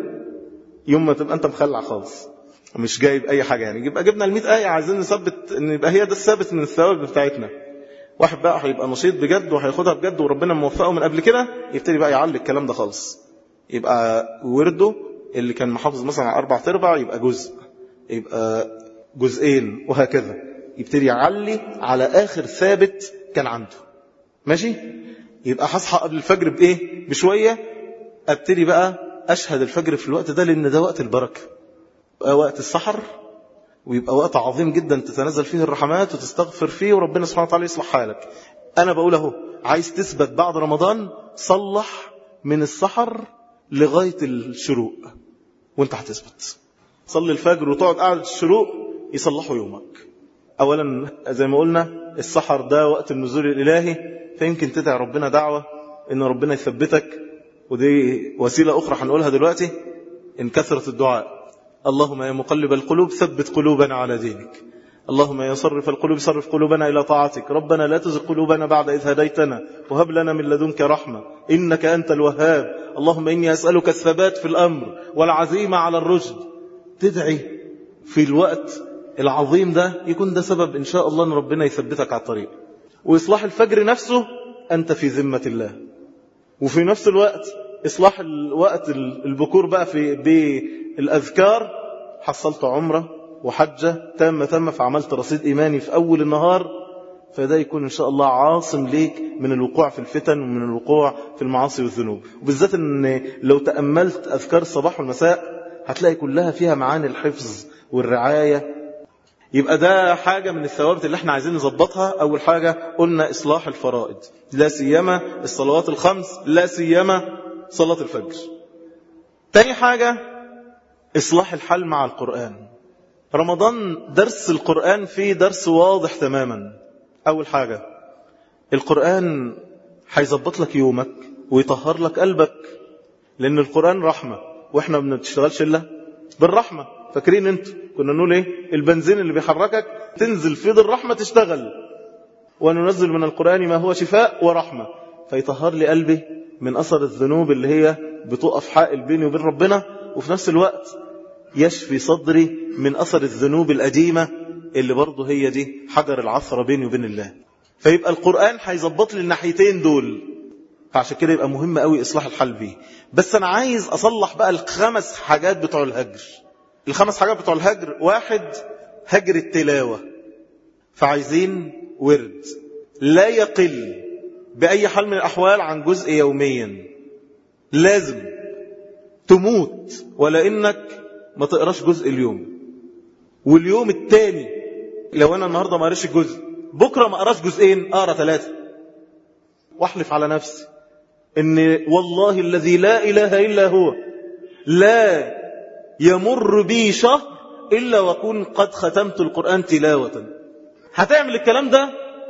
Speaker 1: يوم ما تبقى انت مخلع خالص مش جايب اي حاجة، يعني جبنا 100 آية، عايزين نثبت ان يبقى هي ده الثابت من الثواب بتاعتنا. واحد بقى هيبقى نشيط بجد وهياخدها بجد وربنا موفقه من قبل كده، يبتدي بقى يعلق الكلام ده خالص، يبقى ورده اللي كان محافظ مثلا على 4/4 يبقى جزء، يبقى جزئين، وهكذا يبتدي يعلي على آخر ثابت كان عنده. ماشي. يبقى هصحى قبل الفجر بإيه؟ بشوية، ابتدي بقى أشهد الفجر في الوقت ده، لأن ده وقت البركة، وقت السحر، ويبقى وقت عظيم جدا تتنزل فيه الرحمات وتستغفر فيه وربنا سبحانه وتعالى يصلح حالك. أنا بقول اهو، عايز تثبت بعد رمضان، صلح من السحر لغاية الشروق وانت هتثبت. صلي الفجر وتقعد قاعدة الشروق يصلحوا يومك. أولا زي ما قلنا السحر ده وقت النزول الإلهي، فيمكن تدعي ربنا دعوة إن ربنا يثبتك، ودي وسيلة أخرى هنقولها دلوقتي إن كثرت الدعاء. اللهم يا مقلب القلوب ثبت قلوبنا على دينك، اللهم يا صرف القلوب صرف قلوبنا إلى طاعتك، ربنا لا تزغ قلوبنا بعد إذ هديتنا وهب لنا من لدنك رحمة إنك أنت الوهاب، اللهم إني أسألك الثبات في الأمر والعزيمة على الرشد. تدعي في الوقت العظيم ده، يكون ده سبب إن شاء الله أن ربنا يثبتك على الطريق. وإصلاح الفجر نفسه أنت في ذمة الله، وفي نفس الوقت إصلاح الوقت البكور بقى في بالأذكار. حصلت عمرة وحجة تامة فعملت رصيد إيماني في أول النهار، فده يكون إن شاء الله عاصم ليك من الوقوع في الفتن ومن الوقوع في المعاصي والذنوب. وبالذات أن لو تأملت أذكار الصباح والمساء هتلاقي كلها فيها معاني الحفظ والرعاية. يبقى ده حاجة من الثوابت اللي احنا عايزين نظبطها. أول حاجة قلنا إصلاح الفرائض، لا سيما الصلوات الخمس، لا سيما صلاة الفجر. تاني حاجة إصلاح الحال مع القرآن. رمضان درس القرآن فيه درس واضح تماما. أول حاجة القرآن هيظبط لك يومك ويطهر لك قلبك، لأن القرآن رحمة، وإحنا ما بنشتغلش إلا بالرحمة. فاكرين انتوا كنا نقول ايه؟ البنزين اللي بيحركك تنزل في الرحمة تشتغل. وننزل من القرآن ما هو شفاء ورحمة، فيطهر لي قلبي من أثر الذنوب اللي هي بتقف حائل بيني وبين ربنا، وفي نفس الوقت يشفي صدري من أثر الذنوب القديمة اللي برضه هي دي حجر العثرة بيني وبين الله. فيبقى القرآن هيظبط لي الناحيتين دول، فعشان كده يبقى مهم قوي إصلاح الحال بيه. بس أنا عايز أصلح بقى ال5 حاجات بتوع الهجر. ال5 حاجات بتوع الهجر: 1 هجر التلاوة، فعايزين ورد لا يقل بأي حال من الأحوال عن جزء يوميا. لازم تموت ولا إنك ما تقراش جزء اليوم، واليوم التاني لو أنا النهاردة ما قراش الجزء، بكرة ما قراش جزئين، أقرأ 3. واحلف على نفسي إن والله الذي لا إله إلا هو لا يمر بي شهر إلا وأكون قد ختمت القرآن تلاوة. هتعمل الكلام ده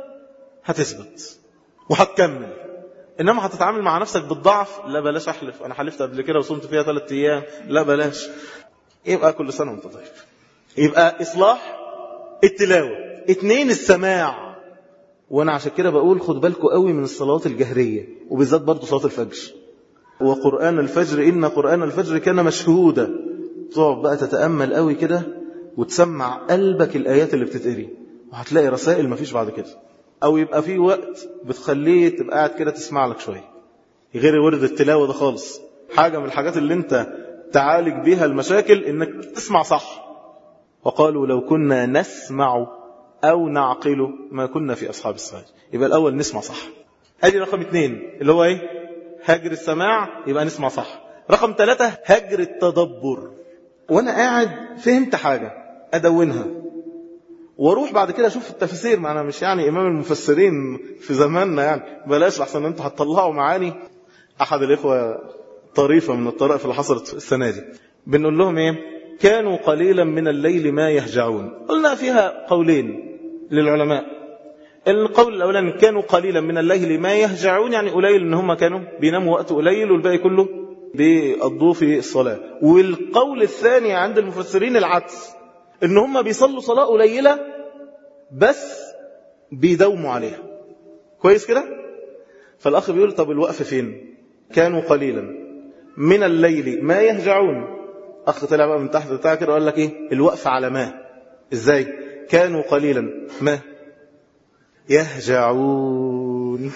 Speaker 1: هتثبت وهتكمل. إنما هتتعامل مع نفسك بالضعف، لا بلاش أحلف، أنا حلفت قبل كده وصمت فيها 3 أيام، لا بلاش. يبقى كل سنة وانت طيب. يبقى إصلاح التلاوة. 2 السماع. وأنا عشان كده بقول خد بالكم قوي من الصلوات الجهرية، وبالذات برضو صلاة الفجر. وقرآن الفجر إن قرآن الفجر كان مشهودا. تقعد بقى تتأمل قوي كده وتسمع قلبك الآيات اللي بتتقري، وهتلاقي رسائل مفيش بعد كده. أو يبقى في وقت بتخليه تبقى قاعد كده تسمع لك شوية، غير ورد التلاوة ده خالص. حاجة من الحاجات اللي انت تعالج بيها المشاكل انك تسمع صح. وقالوا لو كنا نسمع أو نعقل ما كنا في أصحاب السعير. يبقى الأول نسمع صح. هذه رقم 2 اللي هو ايه؟ هجر السماع، يبقى نسمع صح. رقم 3 هجر التدبر. وانا قاعد فهمت حاجة أدونها، واروح بعد كده اشوف التفسير. معنا مش يعني امام المفسرين في زماننا يعني، بلاش لحسن انتوا هتطلعوا معاني. احد الاخوه طريفه من الطرائف اللي حصلت السنه دي، بنقول لهم ايه؟ كانوا قليلا من الليل ما يهجعون. قلنا فيها قولين للعلماء. القول الاولاني كانوا قليلا من الليل ما يهجعون، يعني قليل ان هم كانوا بيناموا وقت قليل والباقي كله بيقضوه في الصلاه. والقول الثاني عند المفسرين العكس، ان هم بيصلوا صلاه قليله بس بيداوموا عليها. كويس كده؟ فالاخ بيقول طب الوقف فين؟ كانوا قليلا من الليل ما يهجعون. اخ طلع بقى من تحت بتاع كده وقال لك ايه؟ الوقف على ما. ازاي؟ كانوا قليلا ما يهجعون.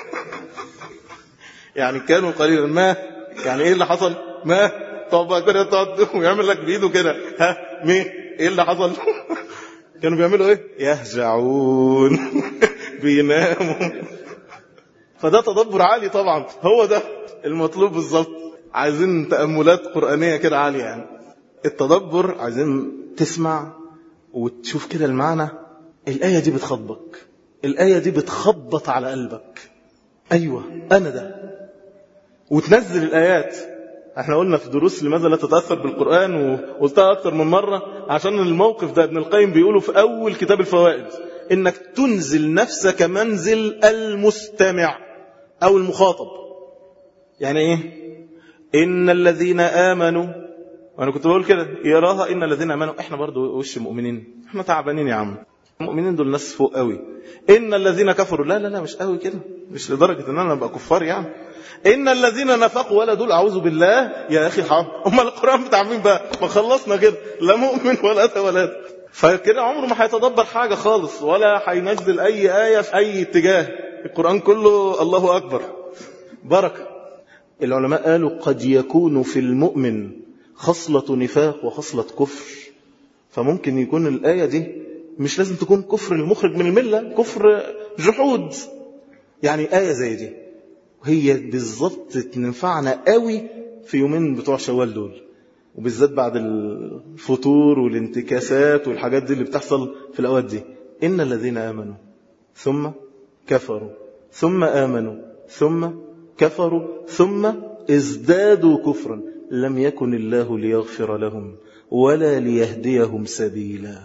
Speaker 1: يعني كانوا قليلا ما، يعني ايه اللي حصل؟ ما طب بقى كده تقعد ويعمل لك بايده كده، ها مين ايه اللي حصل؟ كانوا بيعملوا ايه؟ يهجعون. بيناموا. فده تدبر عالي طبعا، هو ده المطلوب بالظبط. عايزين تأملات قرآنية كده عالية يعني. التدبر عايزين تسمع وتشوف كده المعنى. الآية دي بتخبطك، الآية دي بتخبط على قلبك. أيوة أنا ده. وتنزل الآيات. احنا قلنا في دروس لماذا لا تتأثر بالقرآن، وقلتها أكثر من مرة عشان الموقف ده ابن القيم بيقوله في أول كتاب الفوائد، إنك تنزل نفسك منزل المستمع أو المخاطب. يعني إيه؟ إن الذين آمنوا، وأنا كنت بقول كده يراها إن الذين آمنوا. إحنا برضو وش مؤمنين، إحنا تعبانين يا عم. المؤمنين دول ناس فوق قوي. إن الذين كفروا، لا لا لا مش قوي كده، مش لدرجة إن أنا أبقى كفار يعني. إن الذين نفقوا ولا دول أعوذ بالله يا أخي حرام. أما القرآن بتاع مين بقى؟ ما خلصنا كده، لا مؤمن ولا تولاد. فكده عمره ما هيتدبر حاجة خالص، ولا هينزل أي آية في أي اتجاه. القرآن كله الله أكبر بركة. العلماء قالوا قد يكون في المؤمن خصلة نفاق وخصلة كفر. فممكن يكون الآية دي مش لازم تكون كفر المخرج من الملة، كفر جحود. يعني آية زي دي هي بالضبط تنفعنا قوي في يومين بتوع شوال دول، وبالذات بعد الفطور والانتكاسات والحاجات دي اللي بتحصل في الأوقات دي. إن الذين آمنوا ثم كفروا ثم آمنوا ثم كفروا ثم ازدادوا كفرا لم يكن الله ليغفر لهم ولا ليهديهم سبيلا.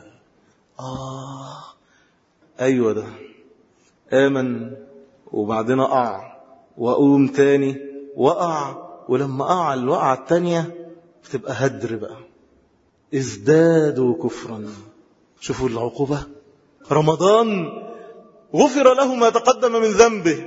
Speaker 1: أيوة ده آمن وبعدين أقع وأقوم تاني وأقع، ولما أقع الوقعة التانية بتبقى هدر بقى. ازدادوا كفرا. شوفوا العقوبة. رمضان غفر له ما تقدم من ذنبه،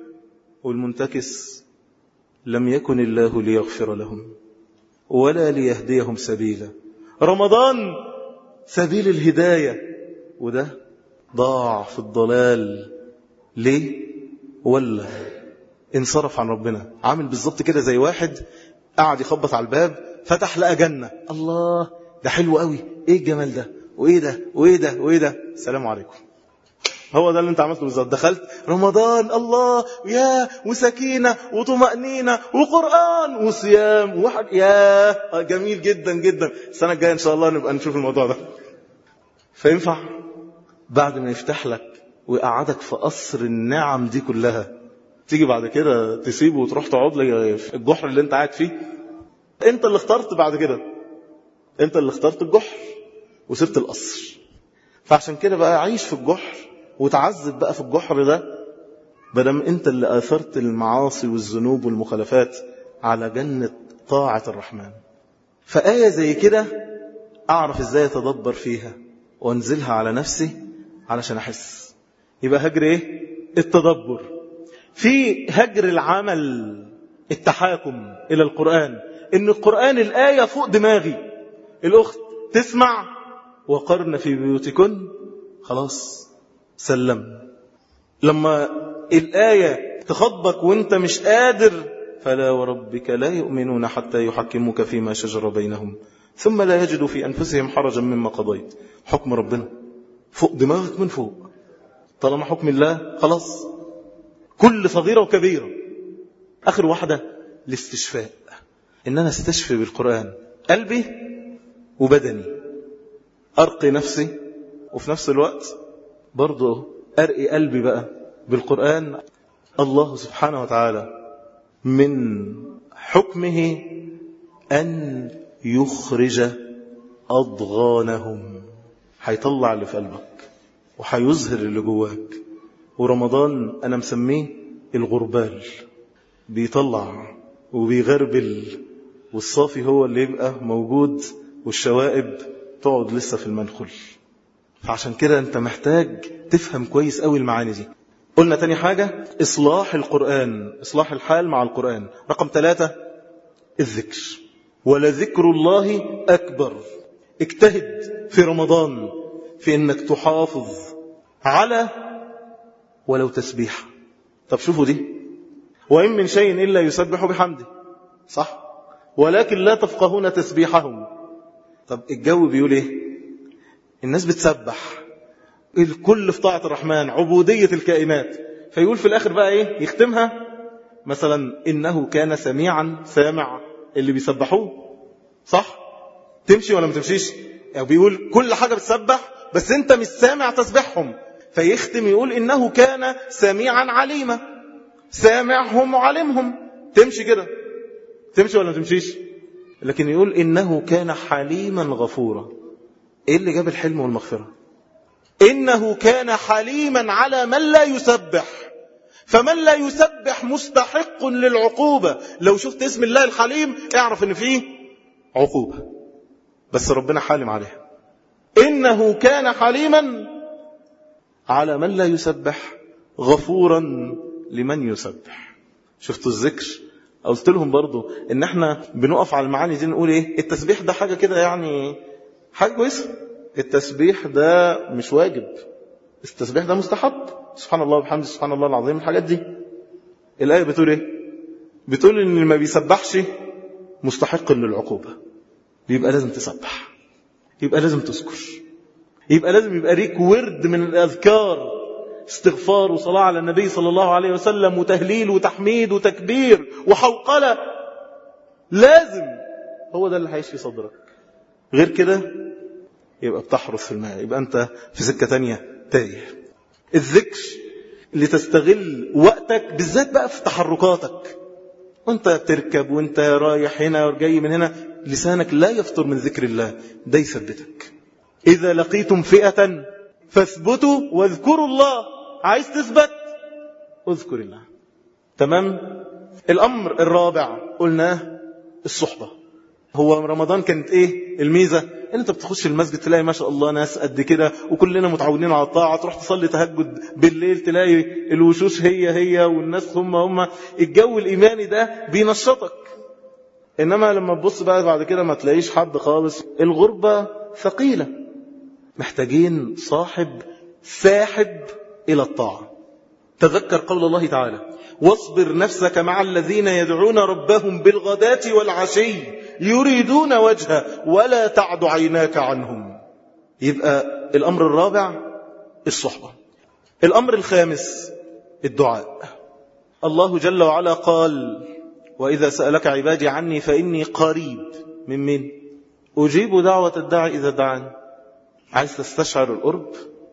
Speaker 1: والمنتكس لم يكن الله ليغفر لهم ولا ليهديهم سبيلا. رمضان سبيل الهداية، وده ضاع في الضلال. ليه؟ ولا انصرف عن ربنا. عامل بالظبط كده زي واحد قاعد يخبط على الباب، فتح لقى جنة. الله ده حلو قوي، ايه الجمال ده، وايه ده وايه ده وايه ده. السلام عليكم. هو ده اللي انت عملته بالظبط. دخلت رمضان الله يا وسكينة وطمأنينة وقرآن وصيام وحد، يا جميل جدا جدا. السنة الجاية ان شاء الله نبقى نشوف الموضوع ده. فينفع بعد ما يفتح لك ويقعدك في قصر النعم دي كلها تيجي بعد كده تسيبه وتروح تقعد لي في الجحر اللي انت قاعد فيه؟ انت اللي اخترت بعد كده، انت اللي اخترت الجحر وسبت القصر. فعشان كده بقى عيش في الجحر وتعذب بقى في الجحر ده، بدم انت اللي اثرت المعاصي والذنوب والمخالفات على جنة طاعة الرحمن. فآية زي كده اعرف ازاي اتدبر فيها وانزلها على نفسي علشان احس. يبقى هجر ايه؟ التدبر. في هجر العمل، التحاكم الى القرآن، ان القرآن الآية فوق دماغي. الاخت تسمع وقرن في بيوتكن، خلاص سلم. لما الآية تخطبك وانت مش قادر، فلا وربك لا يؤمنون حتى يحكموك فيما شجر بينهم ثم لا يجدوا في أنفسهم حرجا مما قضيت. حكم ربنا فوق دماغك من فوق. طالما حكم الله خلاص، كل صغيرة وكبيرة. آخر واحدة الاستشفاء، إن أنا استشفي بالقرآن قلبي وبدني، أرقي نفسي وفي نفس الوقت برضه أرقي قلبي بقى بالقرآن. الله سبحانه وتعالى من حكمه أن يخرج أضغانهم، هيطلع اللي في قلبك وهيظهر اللي جواك. ورمضان أنا مسميه الغربال، بيطلع وبيغربل، والصافي هو اللي يبقى موجود والشوائب تقعد لسه في المنخل. فعشان كده أنت محتاج تفهم كويس قوي المعاني دي. قلنا تاني حاجة إصلاح القرآن، إصلاح الحال مع القرآن. رقم 3 الذكر، ولذكر الله أكبر. اجتهد في رمضان في أنك تحافظ على ولو تسبيح. طب شوفوا دي، وإن من شيء إلا يسبح بحمده، صح؟ ولكن لا تفقهون تسبيحهم. طب الجو بيقول إيه؟ الناس بتسبح، الكل في طاعة الرحمن، عبودية الكائنات. فيقول في الآخر بقى إيه؟ يختمها مثلا إنه كان سميعا سامع اللي بيسبحوه، صح؟ تمشي ولا ما تمشيش؟ يعني بيقول كل حاجة بتسبح بس أنت مش سامع تسبحهم. فيختم يقول إنه كان سميعا عليما، سامعهم وعلمهم. تمشي كده؟ تمشي ولا ما تمشيش؟ لكن يقول إنه كان حليما غفورا. إيه اللي جاب الحلم والمغفرة؟ إنه كان حليما على من لا يسبح. فمن لا يسبح مستحق للعقوبة. لو شفت اسم الله الحليم اعرف ان فيه عقوبة، بس ربنا حالم عليها. إنه كان حليما على من لا يسبح غفورا لمن يسبح. شفتوا الذكر؟ قلت لهم برضو ان احنا بنقف على المعاني دي نقول ايه؟ التسبيح ده حاجة كده يعني حاجة كويسة. التسبيح ده مش واجب، التسبيح ده مستحب. سبحان الله وبحمده سبحان الله العظيم، الحاجات دي. الآية بتقول ايه؟ بتقول ان اللي ما بيسبحش مستحق للعقوبة. يبقى لازم تسبح، يبقى لازم تذكر، يبقى لازم يبقى ليك ورد من الأذكار، استغفار وصلاة على النبي صلى الله عليه وسلم وتهليل وتحميد وتكبير وحوقلة. لازم، هو ده اللي هيعيش في صدرك. غير كده يبقى بتحرص في الماء، يبقى أنت في سكة تانية تايه. الذكر لتستغل وقتك بالذات بقى في تحركاتك، وانت تركب وانت رايح هنا وجاي من هنا، لسانك لا يفطر من ذكر الله، ده يثبتك. إذا لقيتم فئة فاثبتوا واذكروا الله. عايز تثبت؟ اذكر الله. تمام؟ الأمر الرابع قلناه الصحبة. هو رمضان كانت ايه الميزة؟ ان انت بتخش المسجد تلاقي ما شاء الله ناس قد كده وكلنا متعودين على الطاعة، تروح تصلي تهجد بالليل تلاقي الوشوش هي والناس هم. الجو الإيماني ده بينشطك. إنما لما تبص بقى بعد كده ما تلاقيش حد خالص. الغربة ثقيلة، محتاجين صاحب ساحب إلى الطاعة. تذكر قول الله تعالى واصبر نفسك مع الذين يدعون ربهم بالغداة والعشي يريدون وجهه ولا تعد عيناك عنهم. يبقى الأمر الرابع الصحبة. الأمر الخامس الدعاء. الله جل وعلا قال وإذا سألك عبادي عني فإني قريب من أجيب دعوة الداعي إذا دعاني. عايز تستشعر القرب؟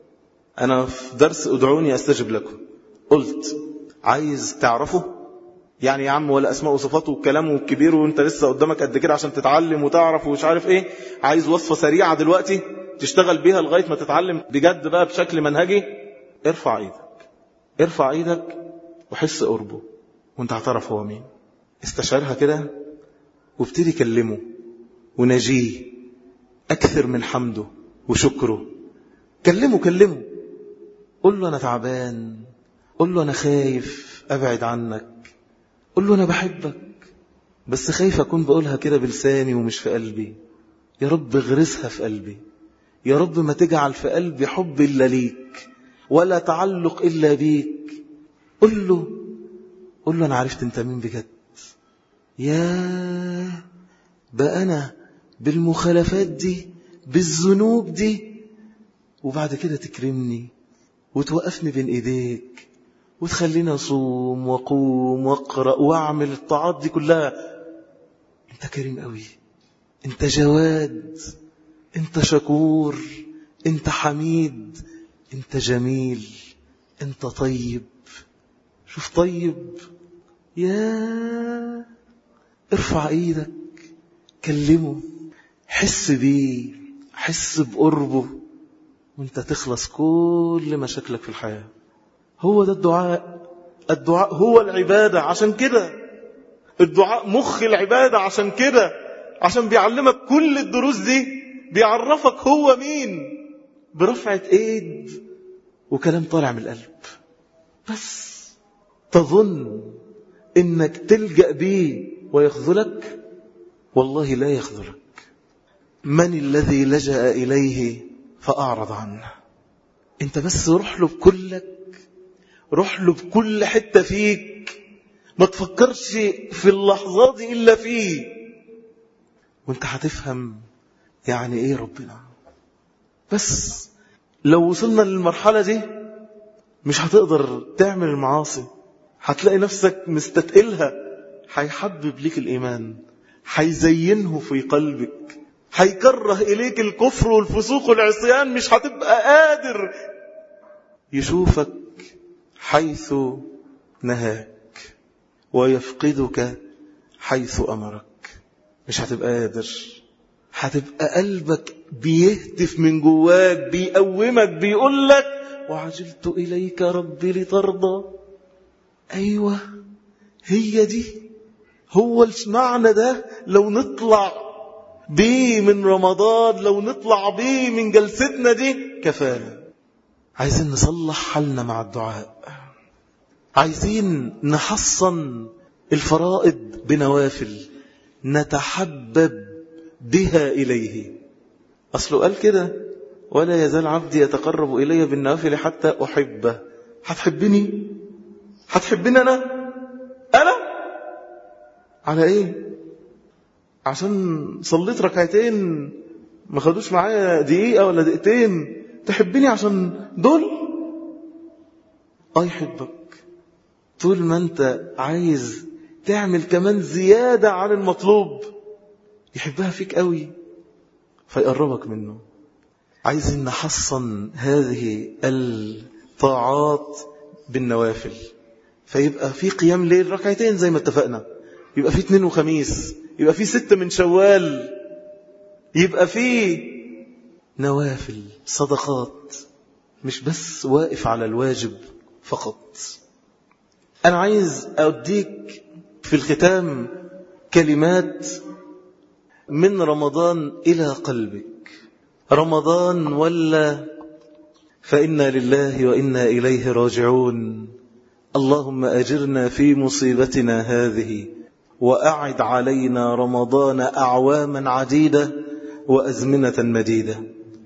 Speaker 1: أنا في درس ادعوني أستجب لكم قلت عايز تعرفه يعني يا عم، ولا أسماء وصفاته وكلامه الكبير وانت لسه قدامك قد كده عشان تتعلم وتعرف ومش عارف ايه. عايز وصفة سريعة دلوقتي تشتغل بيها لغاية ما تتعلم بجد بقى بشكل منهجي. ارفع ايدك، ارفع ايدك وحس قربه وانت هتعرف هو مين. استشعرها كده وابتدي كلمه ونجيه أكثر من حمده وشكره. كلمه، قل له أنا تعبان، قل له أنا خايف أبعد عنك، قل له أنا بحبك بس خايف أكون بقولها كده بلساني ومش في قلبي. يا رب اغرسها في قلبي، يا رب ما تجعل في قلبي حب إلا ليك ولا تعلق إلا بيك. قل له أنا عرفت أنت مين بجد. يا بقى أنا بالمخالفات دي بالذنوب دي وبعد كده تكرمني وتوقفني بين إيديك وتخليني أصوم وقوم واقرأ وأعمل الطاعات دي كلها. أنت كريم قوي، أنت جواد، أنت شكور، انت حميد، انت جميل، انت طيب. شوف طيب، يا ارفع ايدك، كلمه، حس بيه، حس بقربه، وانت تخلص كل مشاكلك في الحياة. هو ده الدعاء. الدعاء هو العبادة. عشان كده الدعاء مخ العبادة. عشان كده عشان بيعلمك كل الدروس دي، بيعرفك هو مين، برفعة ايد وكلام طالع من القلب. بس تظن انك تلجأ بيه ويخذلك؟ والله لا يخذلك. من الذي لجأ إليه فأعرض عنه؟ انت بس روح له بكلك، روح له بكل حتة فيك، ما تفكرش في اللحظات دي إلا فيه، وانت هتفهم يعني ايه ربنا. بس لو وصلنا للمرحلة دي مش هتقدر تعمل المعاصي، هتلاقي نفسك مستتقلها. هيحبب ليك الإيمان، هيزينه في قلبك، هيكره إليك الكفر والفسوق والعصيان. مش هتبقى قادر يشوفك حيث نهاك ويفقدك حيث أمرك. مش هتبقى قادر. هتبقى قلبك بيهتف من جواك، بيقومك، بيقولك وعجلت إليك ربي لترضى. أيوة، هي دي، هو المعنى ده. لو نطلع بيه من رمضان، لو نطلع بيه من جلستنا دي، كفانا. عايزين نصلح حالنا مع الدعاء، عايزين نحصن الفرائض بنوافل نتحبب بها إليه. أصله قال كده: ولا يزال عبدي يتقرب إلي بالنوافل حتى أحبه. هتحبني؟ هتحبني أنا على إيه؟ عشان صليت ركعتين ما خدوش معايا دقيقة ولا دقيقتين تحبني عشان دول؟ يحبك طول ما أنت عايز تعمل كمان زيادة عن المطلوب. يحبها فيك قوي فيقربك منه. عايزين نحصن هذه الطاعات بالنوافل، فيبقى في قيام ليل ركعتين زي ما اتفقنا، يبقى في 2 وخميس، يبقى في 6 من شوال، يبقى في نوافل صدقات، مش بس واقف على الواجب فقط. أنا عايز أوديك في الختام كلمات من رمضان إلى قلبك. رمضان ولا فإنا لله وإنا إليه راجعون. اللهم أجرنا في مصيبتنا هذه وأعد علينا رمضان أعواما عديدة وأزمنة مديدة.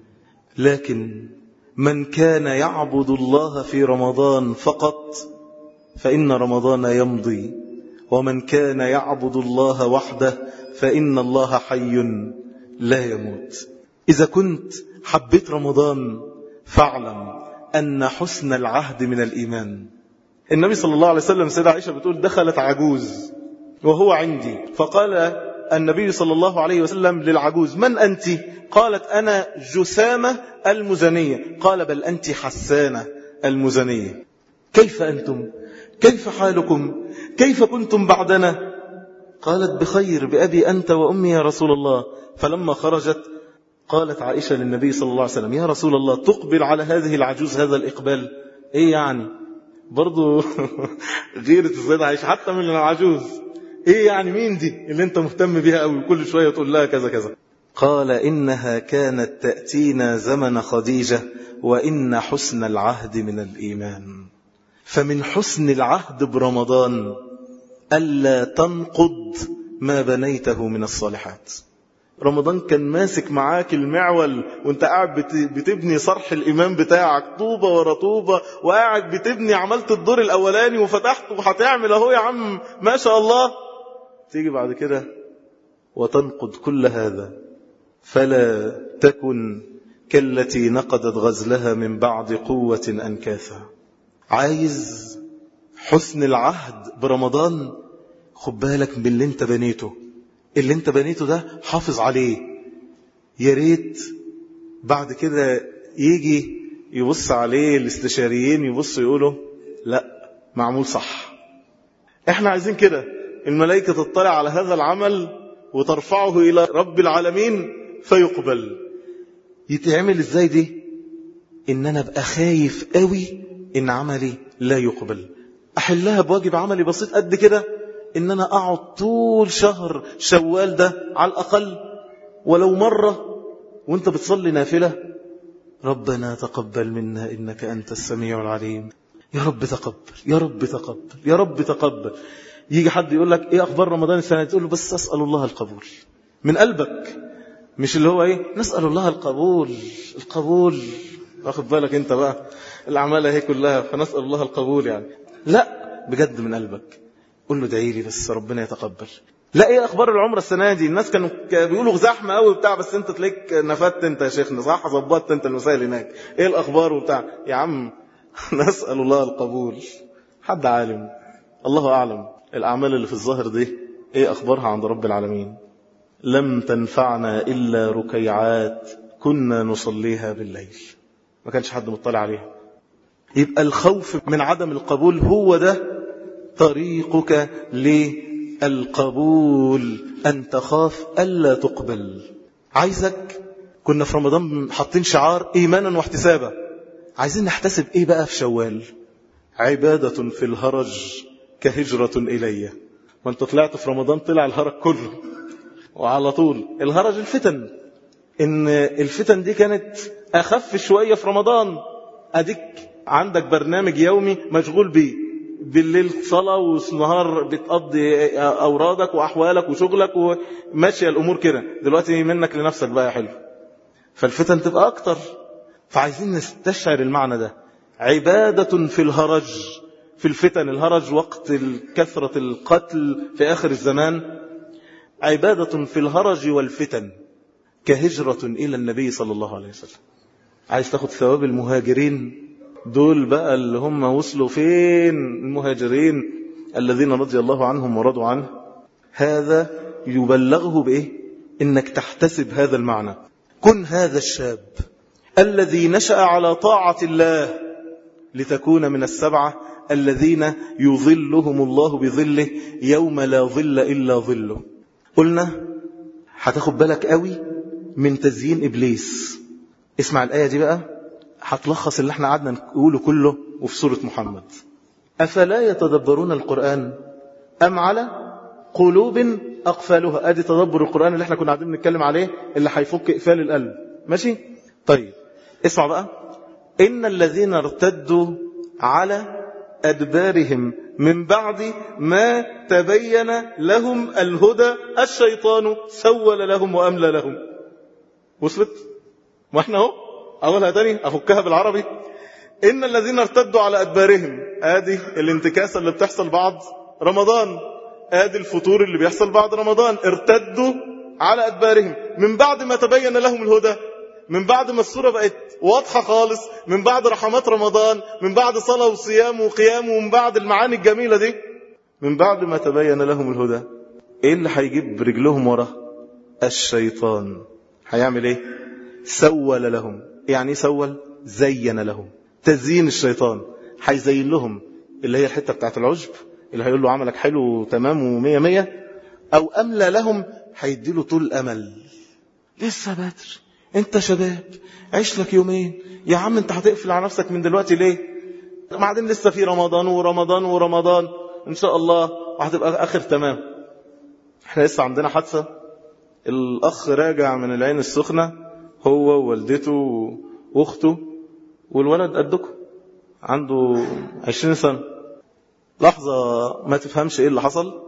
Speaker 1: لكن من كان يعبد الله في رمضان فقط فإن رمضان يمضي، ومن كان يعبد الله وحده فإن الله حي لا يموت. إذا كنت حبيت رمضان فاعلم أن حسن العهد من الإيمان. النبي صلى الله عليه وسلم، سيدة عائشة بتقول: دخلت عجوز وهو عندي، فقال النبي صلى الله عليه وسلم للعجوز: من أنت؟ قالت: أنا جسامة المزنية. قال: بل أنت حسانة المزنية. كيف أنتم؟ كيف حالكم؟ كيف كنتم بعدنا؟ قالت: بخير، بأبي أنت وأمي يا رسول الله. فلما خرجت قالت عائشة للنبي صلى الله عليه وسلم: يا رسول الله، تقبل على هذه العجوز هذا الإقبال؟ إيه يعني برضو غيرة السيدة عائشة حتى من العجوز. إيه يعني مين دي اللي أنت مهتم بها أوي وكل شوية تقول لها كذا كذا؟ قال: إنها كانت تأتينا زمن خديجة وإن حسن العهد من الإيمان. فمن حسن العهد برمضان ألا تنقض ما بنيته من الصالحات. رمضان كان ماسك معاك المعول وانت قاعد بتبني صرح الإمام بتاعك طوبة ورا طوبة، وقاعد بتبني، عملت الدور الأولاني وفتحت وهتعمل اهو يا عم ما شاء الله. تيجي بعد كده وتنقض كل هذا. فلا تكن كالتي نقضت غزلها من بعد قوة أنكاثا. عايز حسن العهد برمضان؟ خد بالك باللي انت بنيته. اللي انت بنيته ده حافظ عليه. يا ريت بعد كده يجي يبص عليه الاستشاريين يبصوا يقولوا لا معمول صح. احنا عايزين كده، الملائكة تطلع على هذا العمل وترفعه إلى رب العالمين فيقبل. يتعمل ازاي دي؟ ان انا ابقى خايف قوي ان عملي لا يقبل. احلها بواجب عملي بسيط قد كده، ان انا اقعد طول شهر شوال ده على الاقل ولو مرة وانت بتصلي نافلة، ربنا تقبل منا انك انت السميع العليم، يا رب تقبل يا رب تقبل يا رب تقبل. يجي حد يقول لك ايه اخبار رمضان السنة، تقول له بس اسأل الله القبول من قلبك، مش اللي هو ايه نسأل الله القبول. القبول واخد بالك انت بقى الاعمال هي كلها فنسأل الله القبول يعني، لا بجد من قلبك قول له ادعي لي بس ربنا يتقبل. لا ايه اخبار العمره السنه دي؟ الناس كانوا بيقولوا زحمه قوي بتاع، بس انت تلاقيك نفدت انت يا شيخنا صح، ظبطت انت المسائل هناك، ايه الاخبار وبتاع يا عم؟ نسال الله القبول. حد عالم الله اعلم الاعمال اللي في الظاهر دي ايه اخبارها عند رب العالمين. لم تنفعنا الا ركيعات كنا نصليها بالليل، ما كانش حد مطلع عليها. يبقى الخوف من عدم القبول هو ده طريقك للقبول، أن تخاف ألا تقبل. عايزك، كنا في رمضان حاطين شعار إيمانا واحتسابا، عايزين نحتسب إيه بقى في شوال؟ عبادة في الهرج كهجرة إلي. وانت طلعت في رمضان طلع الهرج كله وعلى طول الهرج الفتن، إن الفتن دي كانت أخف شوية في رمضان. أديك عندك برنامج يومي مشغول بيه، بالليل صلاة والنهار بتقضي أورادك وأحوالك وشغلك وماشية الأمور كده. دلوقتي منك لنفسك بقى يا حلو، فالفتن تبقى أكتر. فعايزين نستشعر المعنى ده، عبادة في الهرج، في الفتن. الهرج وقت كثرة القتل في آخر الزمان. عبادة في الهرج والفتن كهجرة إلى النبي صلى الله عليه وسلم. عايز تاخد ثواب المهاجرين دول بقى اللي هم وصلوا فين؟ المهاجرين الذين رضي الله عنهم ورضوا عنه. هذا يبلغه بإيه؟ إنك تحتسب هذا المعنى. كن هذا الشاب الذي نشأ على طاعة الله لتكون من السبعة الذين يظلهم الله بظله يوم لا ظل إلا ظله. قلنا هتاخد بالك قوي من تزيين إبليس. اسمع الآية دي بقى، هتلخص اللي احنا قعدنا نقوله كله وفي سورة محمد. أفلا يتدبرون القرآن أم على قلوب أقفالها. ادي تدبر القرآن اللي احنا كنا قاعدين نتكلم عليه، اللي هيفك إقفال القلب. ماشي؟ طيب اسمع بقى. إن الذين ارتدوا على أدبارهم من بعد ما تبين لهم الهدى الشيطان سول لهم وأملى لهم. وصلت؟ واحنا اهو أولها تاني أفكها بالعربي. إن الذين ارتدوا على أدبارهم، آدي الانتكاسة اللي بتحصل بعد رمضان، آدي الفطور اللي بيحصل بعد رمضان. ارتدوا على أدبارهم من بعد ما تبين لهم الهدى، من بعد ما الصورة بقت واضحة خالص، من بعد رحمات رمضان، من بعد صلاة وصيام وقيام، ومن بعد المعاني الجميلة دي، من بعد ما تبين لهم الهدى. ايه اللي هيجيب رجلهم ورا؟ الشيطان. هيعمل ايه؟ سول لهم. يعني سول؟ زين لهم. تزيين الشيطان هيزين لهم اللي هي الحتة بتاعت العجب، اللي هيقول له عملك حلو تمام ومية مية. او املى لهم، هيديله طول امل. لسه بدر، انت شباب، عيش لك يومين يا عم، انت هتقفل على نفسك من دلوقتي ليه؟ بعدين لسه في رمضان ورمضان ورمضان ان شاء الله وهتبقى اخر تمام. احنا لسه عندنا حادثة، الاخ راجع من العين السخنة هو ووالدته واخته، والولد قدكم عنده 20 سنة. لحظة ما تفهمش ايه اللي حصل،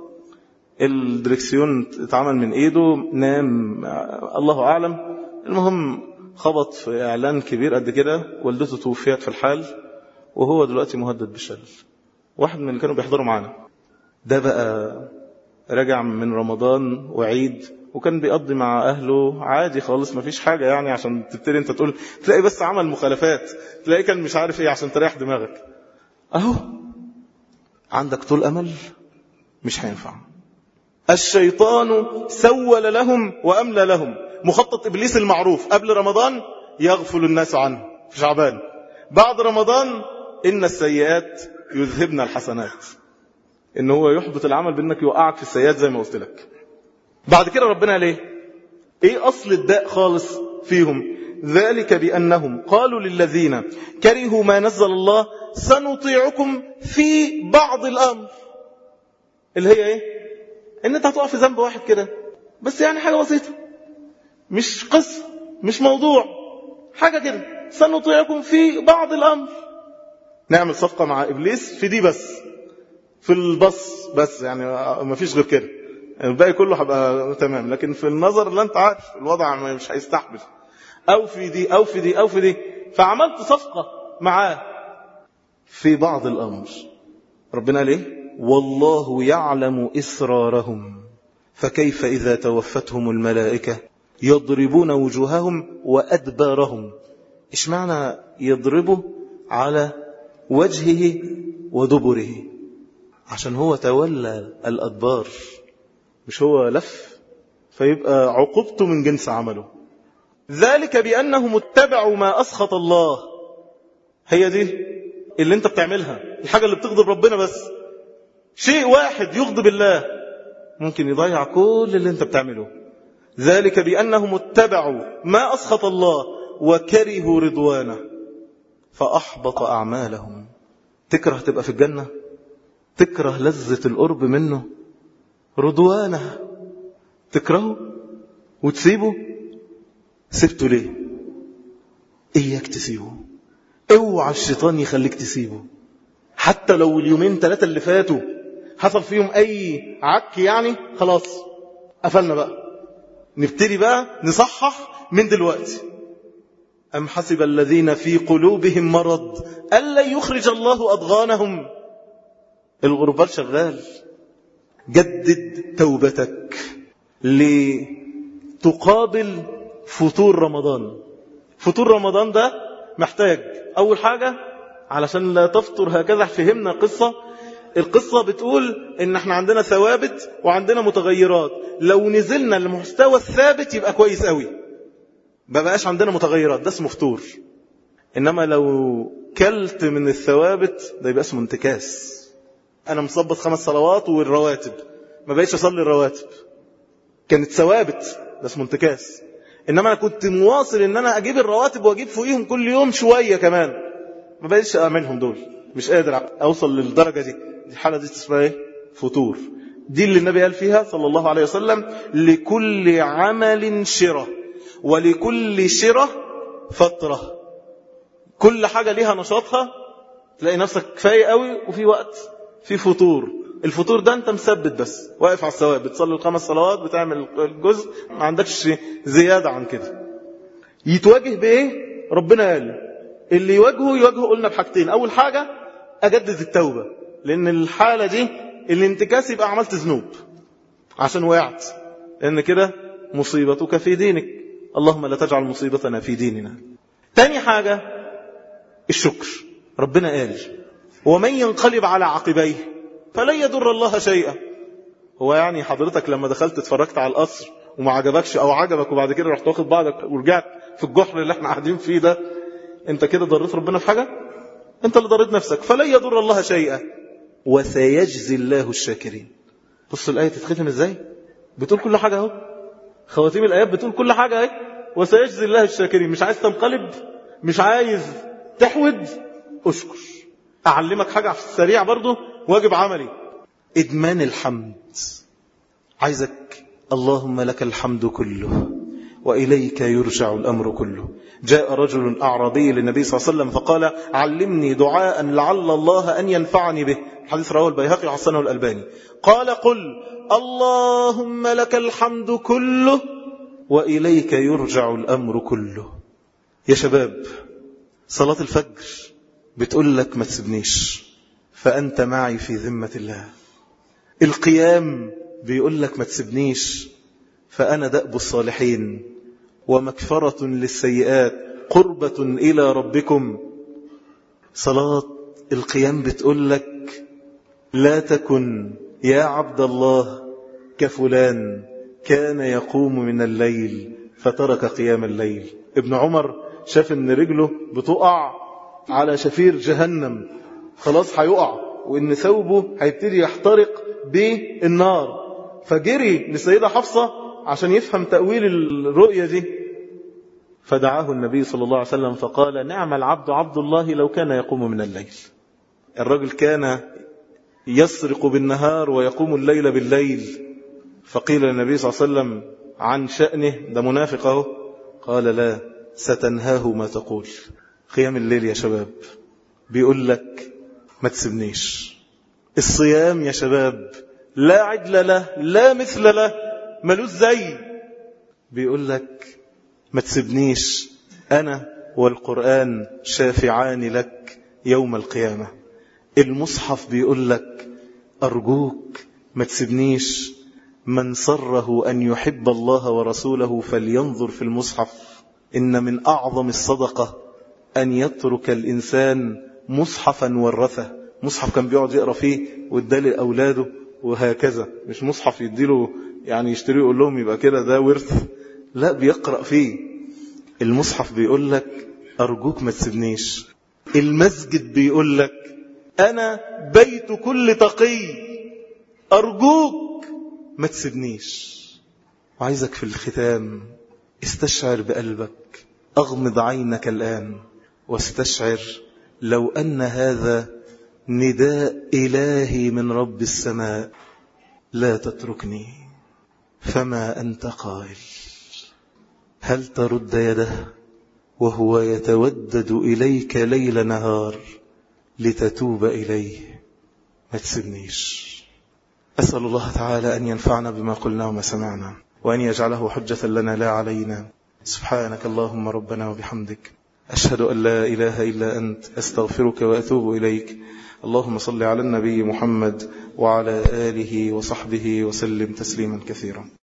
Speaker 1: الدركسيون اتعمل من ايده، نام الله اعلم. المهم خبط في اعلان كبير قد كده، والدته توفيت في الحال، وهو دلوقتي مهدد بالشلل. واحد من اللي كانوا بيحضروا معانا ده بقى رجع من رمضان وعيد، وكان بيقضي مع أهله عادي خالص، ما فيش حاجة يعني عشان تبتدي انت تقول تلاقي بس عمل مخالفات، تلاقي كان مش عارف ايه عشان تريح دماغك. اهو عندك طول أمل مش هينفع. الشيطان سول لهم وأملى لهم. مخطط إبليس المعروف قبل رمضان يغفل الناس عنه، في شعبان. بعد رمضان إن السيئات يذهبن الحسنات، إن هو يحبط العمل بأنك يوقعك في السيئات زي ما قلت لك. بعد كده ربنا قال إيه أصل الداء خالص فيهم؟ ذلك بأنهم قالوا للذين كرهوا ما نزل الله سنطيعكم في بعض الأمر، اللي هي إيه؟ إن أنت هتقع في ذنب واحد كده بس، يعني حاجة بسيطة، مش قصة، مش موضوع، حاجة كده، سنطيعكم في بعض الأمر. نعمل صفقة مع إبليس في دي بس، في البص بس، يعني ما فيش غير كده، الباقي كله هيبقى تمام، لكن في النظر لا، أنت عارف الوضع مش هيستحمل، أو في دي أو في دي أو في دي. فعملت صفقة معاه في بعض الأمر. ربنا قال والله يعلم إسرارهم فكيف إذا توفتهم الملائكة يضربون وجوههم وأدبارهم. إيش معنى يضربوا على وجهه ودبره؟ عشان هو تولى الأدبار، مش هو لف، فيبقى عقوبته من جنس عمله. ذلك بأنهم اتبعوا ما أسخط الله. هي دي اللي انت بتعملها، الحاجة اللي بتغضب ربنا، بس شيء واحد يغضب الله ممكن يضيع كل اللي انت بتعمله. ذلك بأنهم اتبعوا ما أسخط الله وكرهوا رضوانه فأحبط أعمالهم. تكره تبقى في الجنة؟ تكره لذة القرب منه؟ رضوانه تكرهه وتسيبه؟ سبته ليه؟ إياك تسيبه، اوعى الشيطان يخليك تسيبه، حتى لو اليومين 3 اللي فاتوا حصل فيهم أي عك، يعني خلاص قفلنا بقى، نبتدي بقى نصحح من دلوقتي. أم حسب الذين في قلوبهم مرض ألا يخرج الله أضغانهم. الغربال شغال. جدد توبتك لتقابل فطور رمضان. فطور رمضان ده محتاج أول حاجة، علشان لا تفطر هكذا، فهمنا القصة بتقول إن احنا عندنا ثوابت وعندنا متغيرات، لو نزلنا لمستوى الثابت يبقى كويس قوي، ما بقاش عندنا متغيرات، ده اسمه فطور. إنما لو كلت من الثوابت ده يبقى اسمه انتكاس. أنا مصبت 5 صلوات والرواتب، ما بقيتش أصلي الرواتب، كانت ثوابت، ده اسمه انتكاس. إنما أنا كنت مواصل إن أنا أجيب الرواتب وأجيب فوقيهم كل يوم شوية كمان، ما بقيتش أعملهم دول، مش قادر أوصل للدرجة دي. الحالة دي اسمها ايه؟ فطور. دي اللي النبي قال فيها صلى الله عليه وسلم لكل عمل شرة ولكل شرة فترة. كل حاجة ليها نشاطها، تلاقي نفسك كفاية قوي وفي وقت في فطور. الفطور ده انت مثبت بس، واقف على الثواب، بتصلي 5 صلوات، بتعمل الجزء، ما عندكش زيادة عن كده. يتواجه بايه؟ ربنا قال اللي يواجهه قلنا بحاجتين. اول حاجة اجدد التوبة، لأن الحالة دي الانتكاس يبقى عملت ذنوب عشان وقعت، لأن كده مصيبتك في دينك، اللهم لا تجعل مصيبتنا في ديننا. تاني حاجة الشكر. ربنا قال ومن ينقلب على عقبيه فلن يضر الله شيئا. هو يعني حضرتك لما دخلت اتفرجت على القصر وما عجبكش أو عجبك وبعد كده رحت واخد بعضك ورجعت في الجحر اللي احنا قاعدين فيه ده، انت كده ضريت ربنا في حاجة؟ انت اللي ضريت نفسك. فلن يضر الله شيئا وسيجزي الله الشاكرين. بص الآية تتختم ازاي؟ بتقول كل حاجة اهو، خواتيم الآيات بتقول كل حاجة اهي. وسيجزي الله الشاكرين. مش عايز تنقلب، مش عايز تحود، اشكر. أعلمك حاجة في السريع برضو، واجب عملي، إدمان الحمد. عايزك اللهم لك الحمد كله وإليك يرجع الأمر كله. جاء رجل أعرابي للنبي صلى الله عليه وسلم فقال علمني دعاء لعل الله أن ينفعني به. الحديث رواه البيهقي وحسنه الألباني. قال قل اللهم لك الحمد كله وإليك يرجع الأمر كله. يا شباب، صلاة الفجر بتقول لك ما تسيبنيش فأنت معي في ذمة الله. القيام بيقول لك ما تسيبنيش فأنا دأب الصالحين ومكفرة للسيئات قربة إلى ربكم. صلاة القيام بتقول لك لا تكن يا عبد الله كفلان كان يقوم من الليل فترك قيام الليل. ابن عمر شاف ان رجله بتقع على شفير جهنم، خلاص هيقع، وان ثوبه هيبتدي يحترق بالنار، فجري لسيدة حفصة عشان يفهم تأويل الرؤية دي. فدعاه النبي صلى الله عليه وسلم فقال: نعم العبد عبد الله لو كان يقوم من الليل. الرجل كان يسرق بالنهار ويقوم الليل بالليل. فقيل للنبي صلى الله عليه وسلم عن شأنه: ده منافق اهو. قال: لا، ستنهاه ما تقول. قيام الليل يا شباب بيقول لك ما تسيبنيش. الصيام يا شباب لا عدل له، لا مثل له، ملوش زي. بيقول لك ما تسيبنيش، أنا والقرآن شافعان لك يوم القيامة. المصحف بيقول لك أرجوك ما تسيبنيش. من سره أن يحب الله ورسوله فلينظر في المصحف. إن من أعظم الصدقة أن يترك الإنسان مصحفا ورثه. مصحف كان بيقعد يقرأ فيه واداه لأولاده وهكذا، مش مصحف يديله يعني يشتريه يقول لهم يبقى كده ده ورث، لا، بيقرأ فيه. المصحف بيقول لك أرجوك ما تسيبنيش. المسجد بيقول لك أنا بيت كل تقي، أرجوك ما تسيبنيش. وعايزك في الختام استشعر بقلبك، أغمض عينك الآن واستشعر لو أن هذا نداء إلهي من رب السماء: لا تتركني. فما أنت قائل؟ هل ترد يده وهو يتودد إليك ليل نهار لتتوب إليه؟ ما تسيبنيش. أسأل الله تعالى أن ينفعنا بما قلنا وما سمعنا، وأن يجعله حجة لنا لا علينا. سبحانك اللهم ربنا وبحمدك، أشهد أن لا إله إلا أنت، أستغفرك وأتوب إليك. اللهم صل على النبي محمد وعلى آله وصحبه وسلم تسليما كثيرا.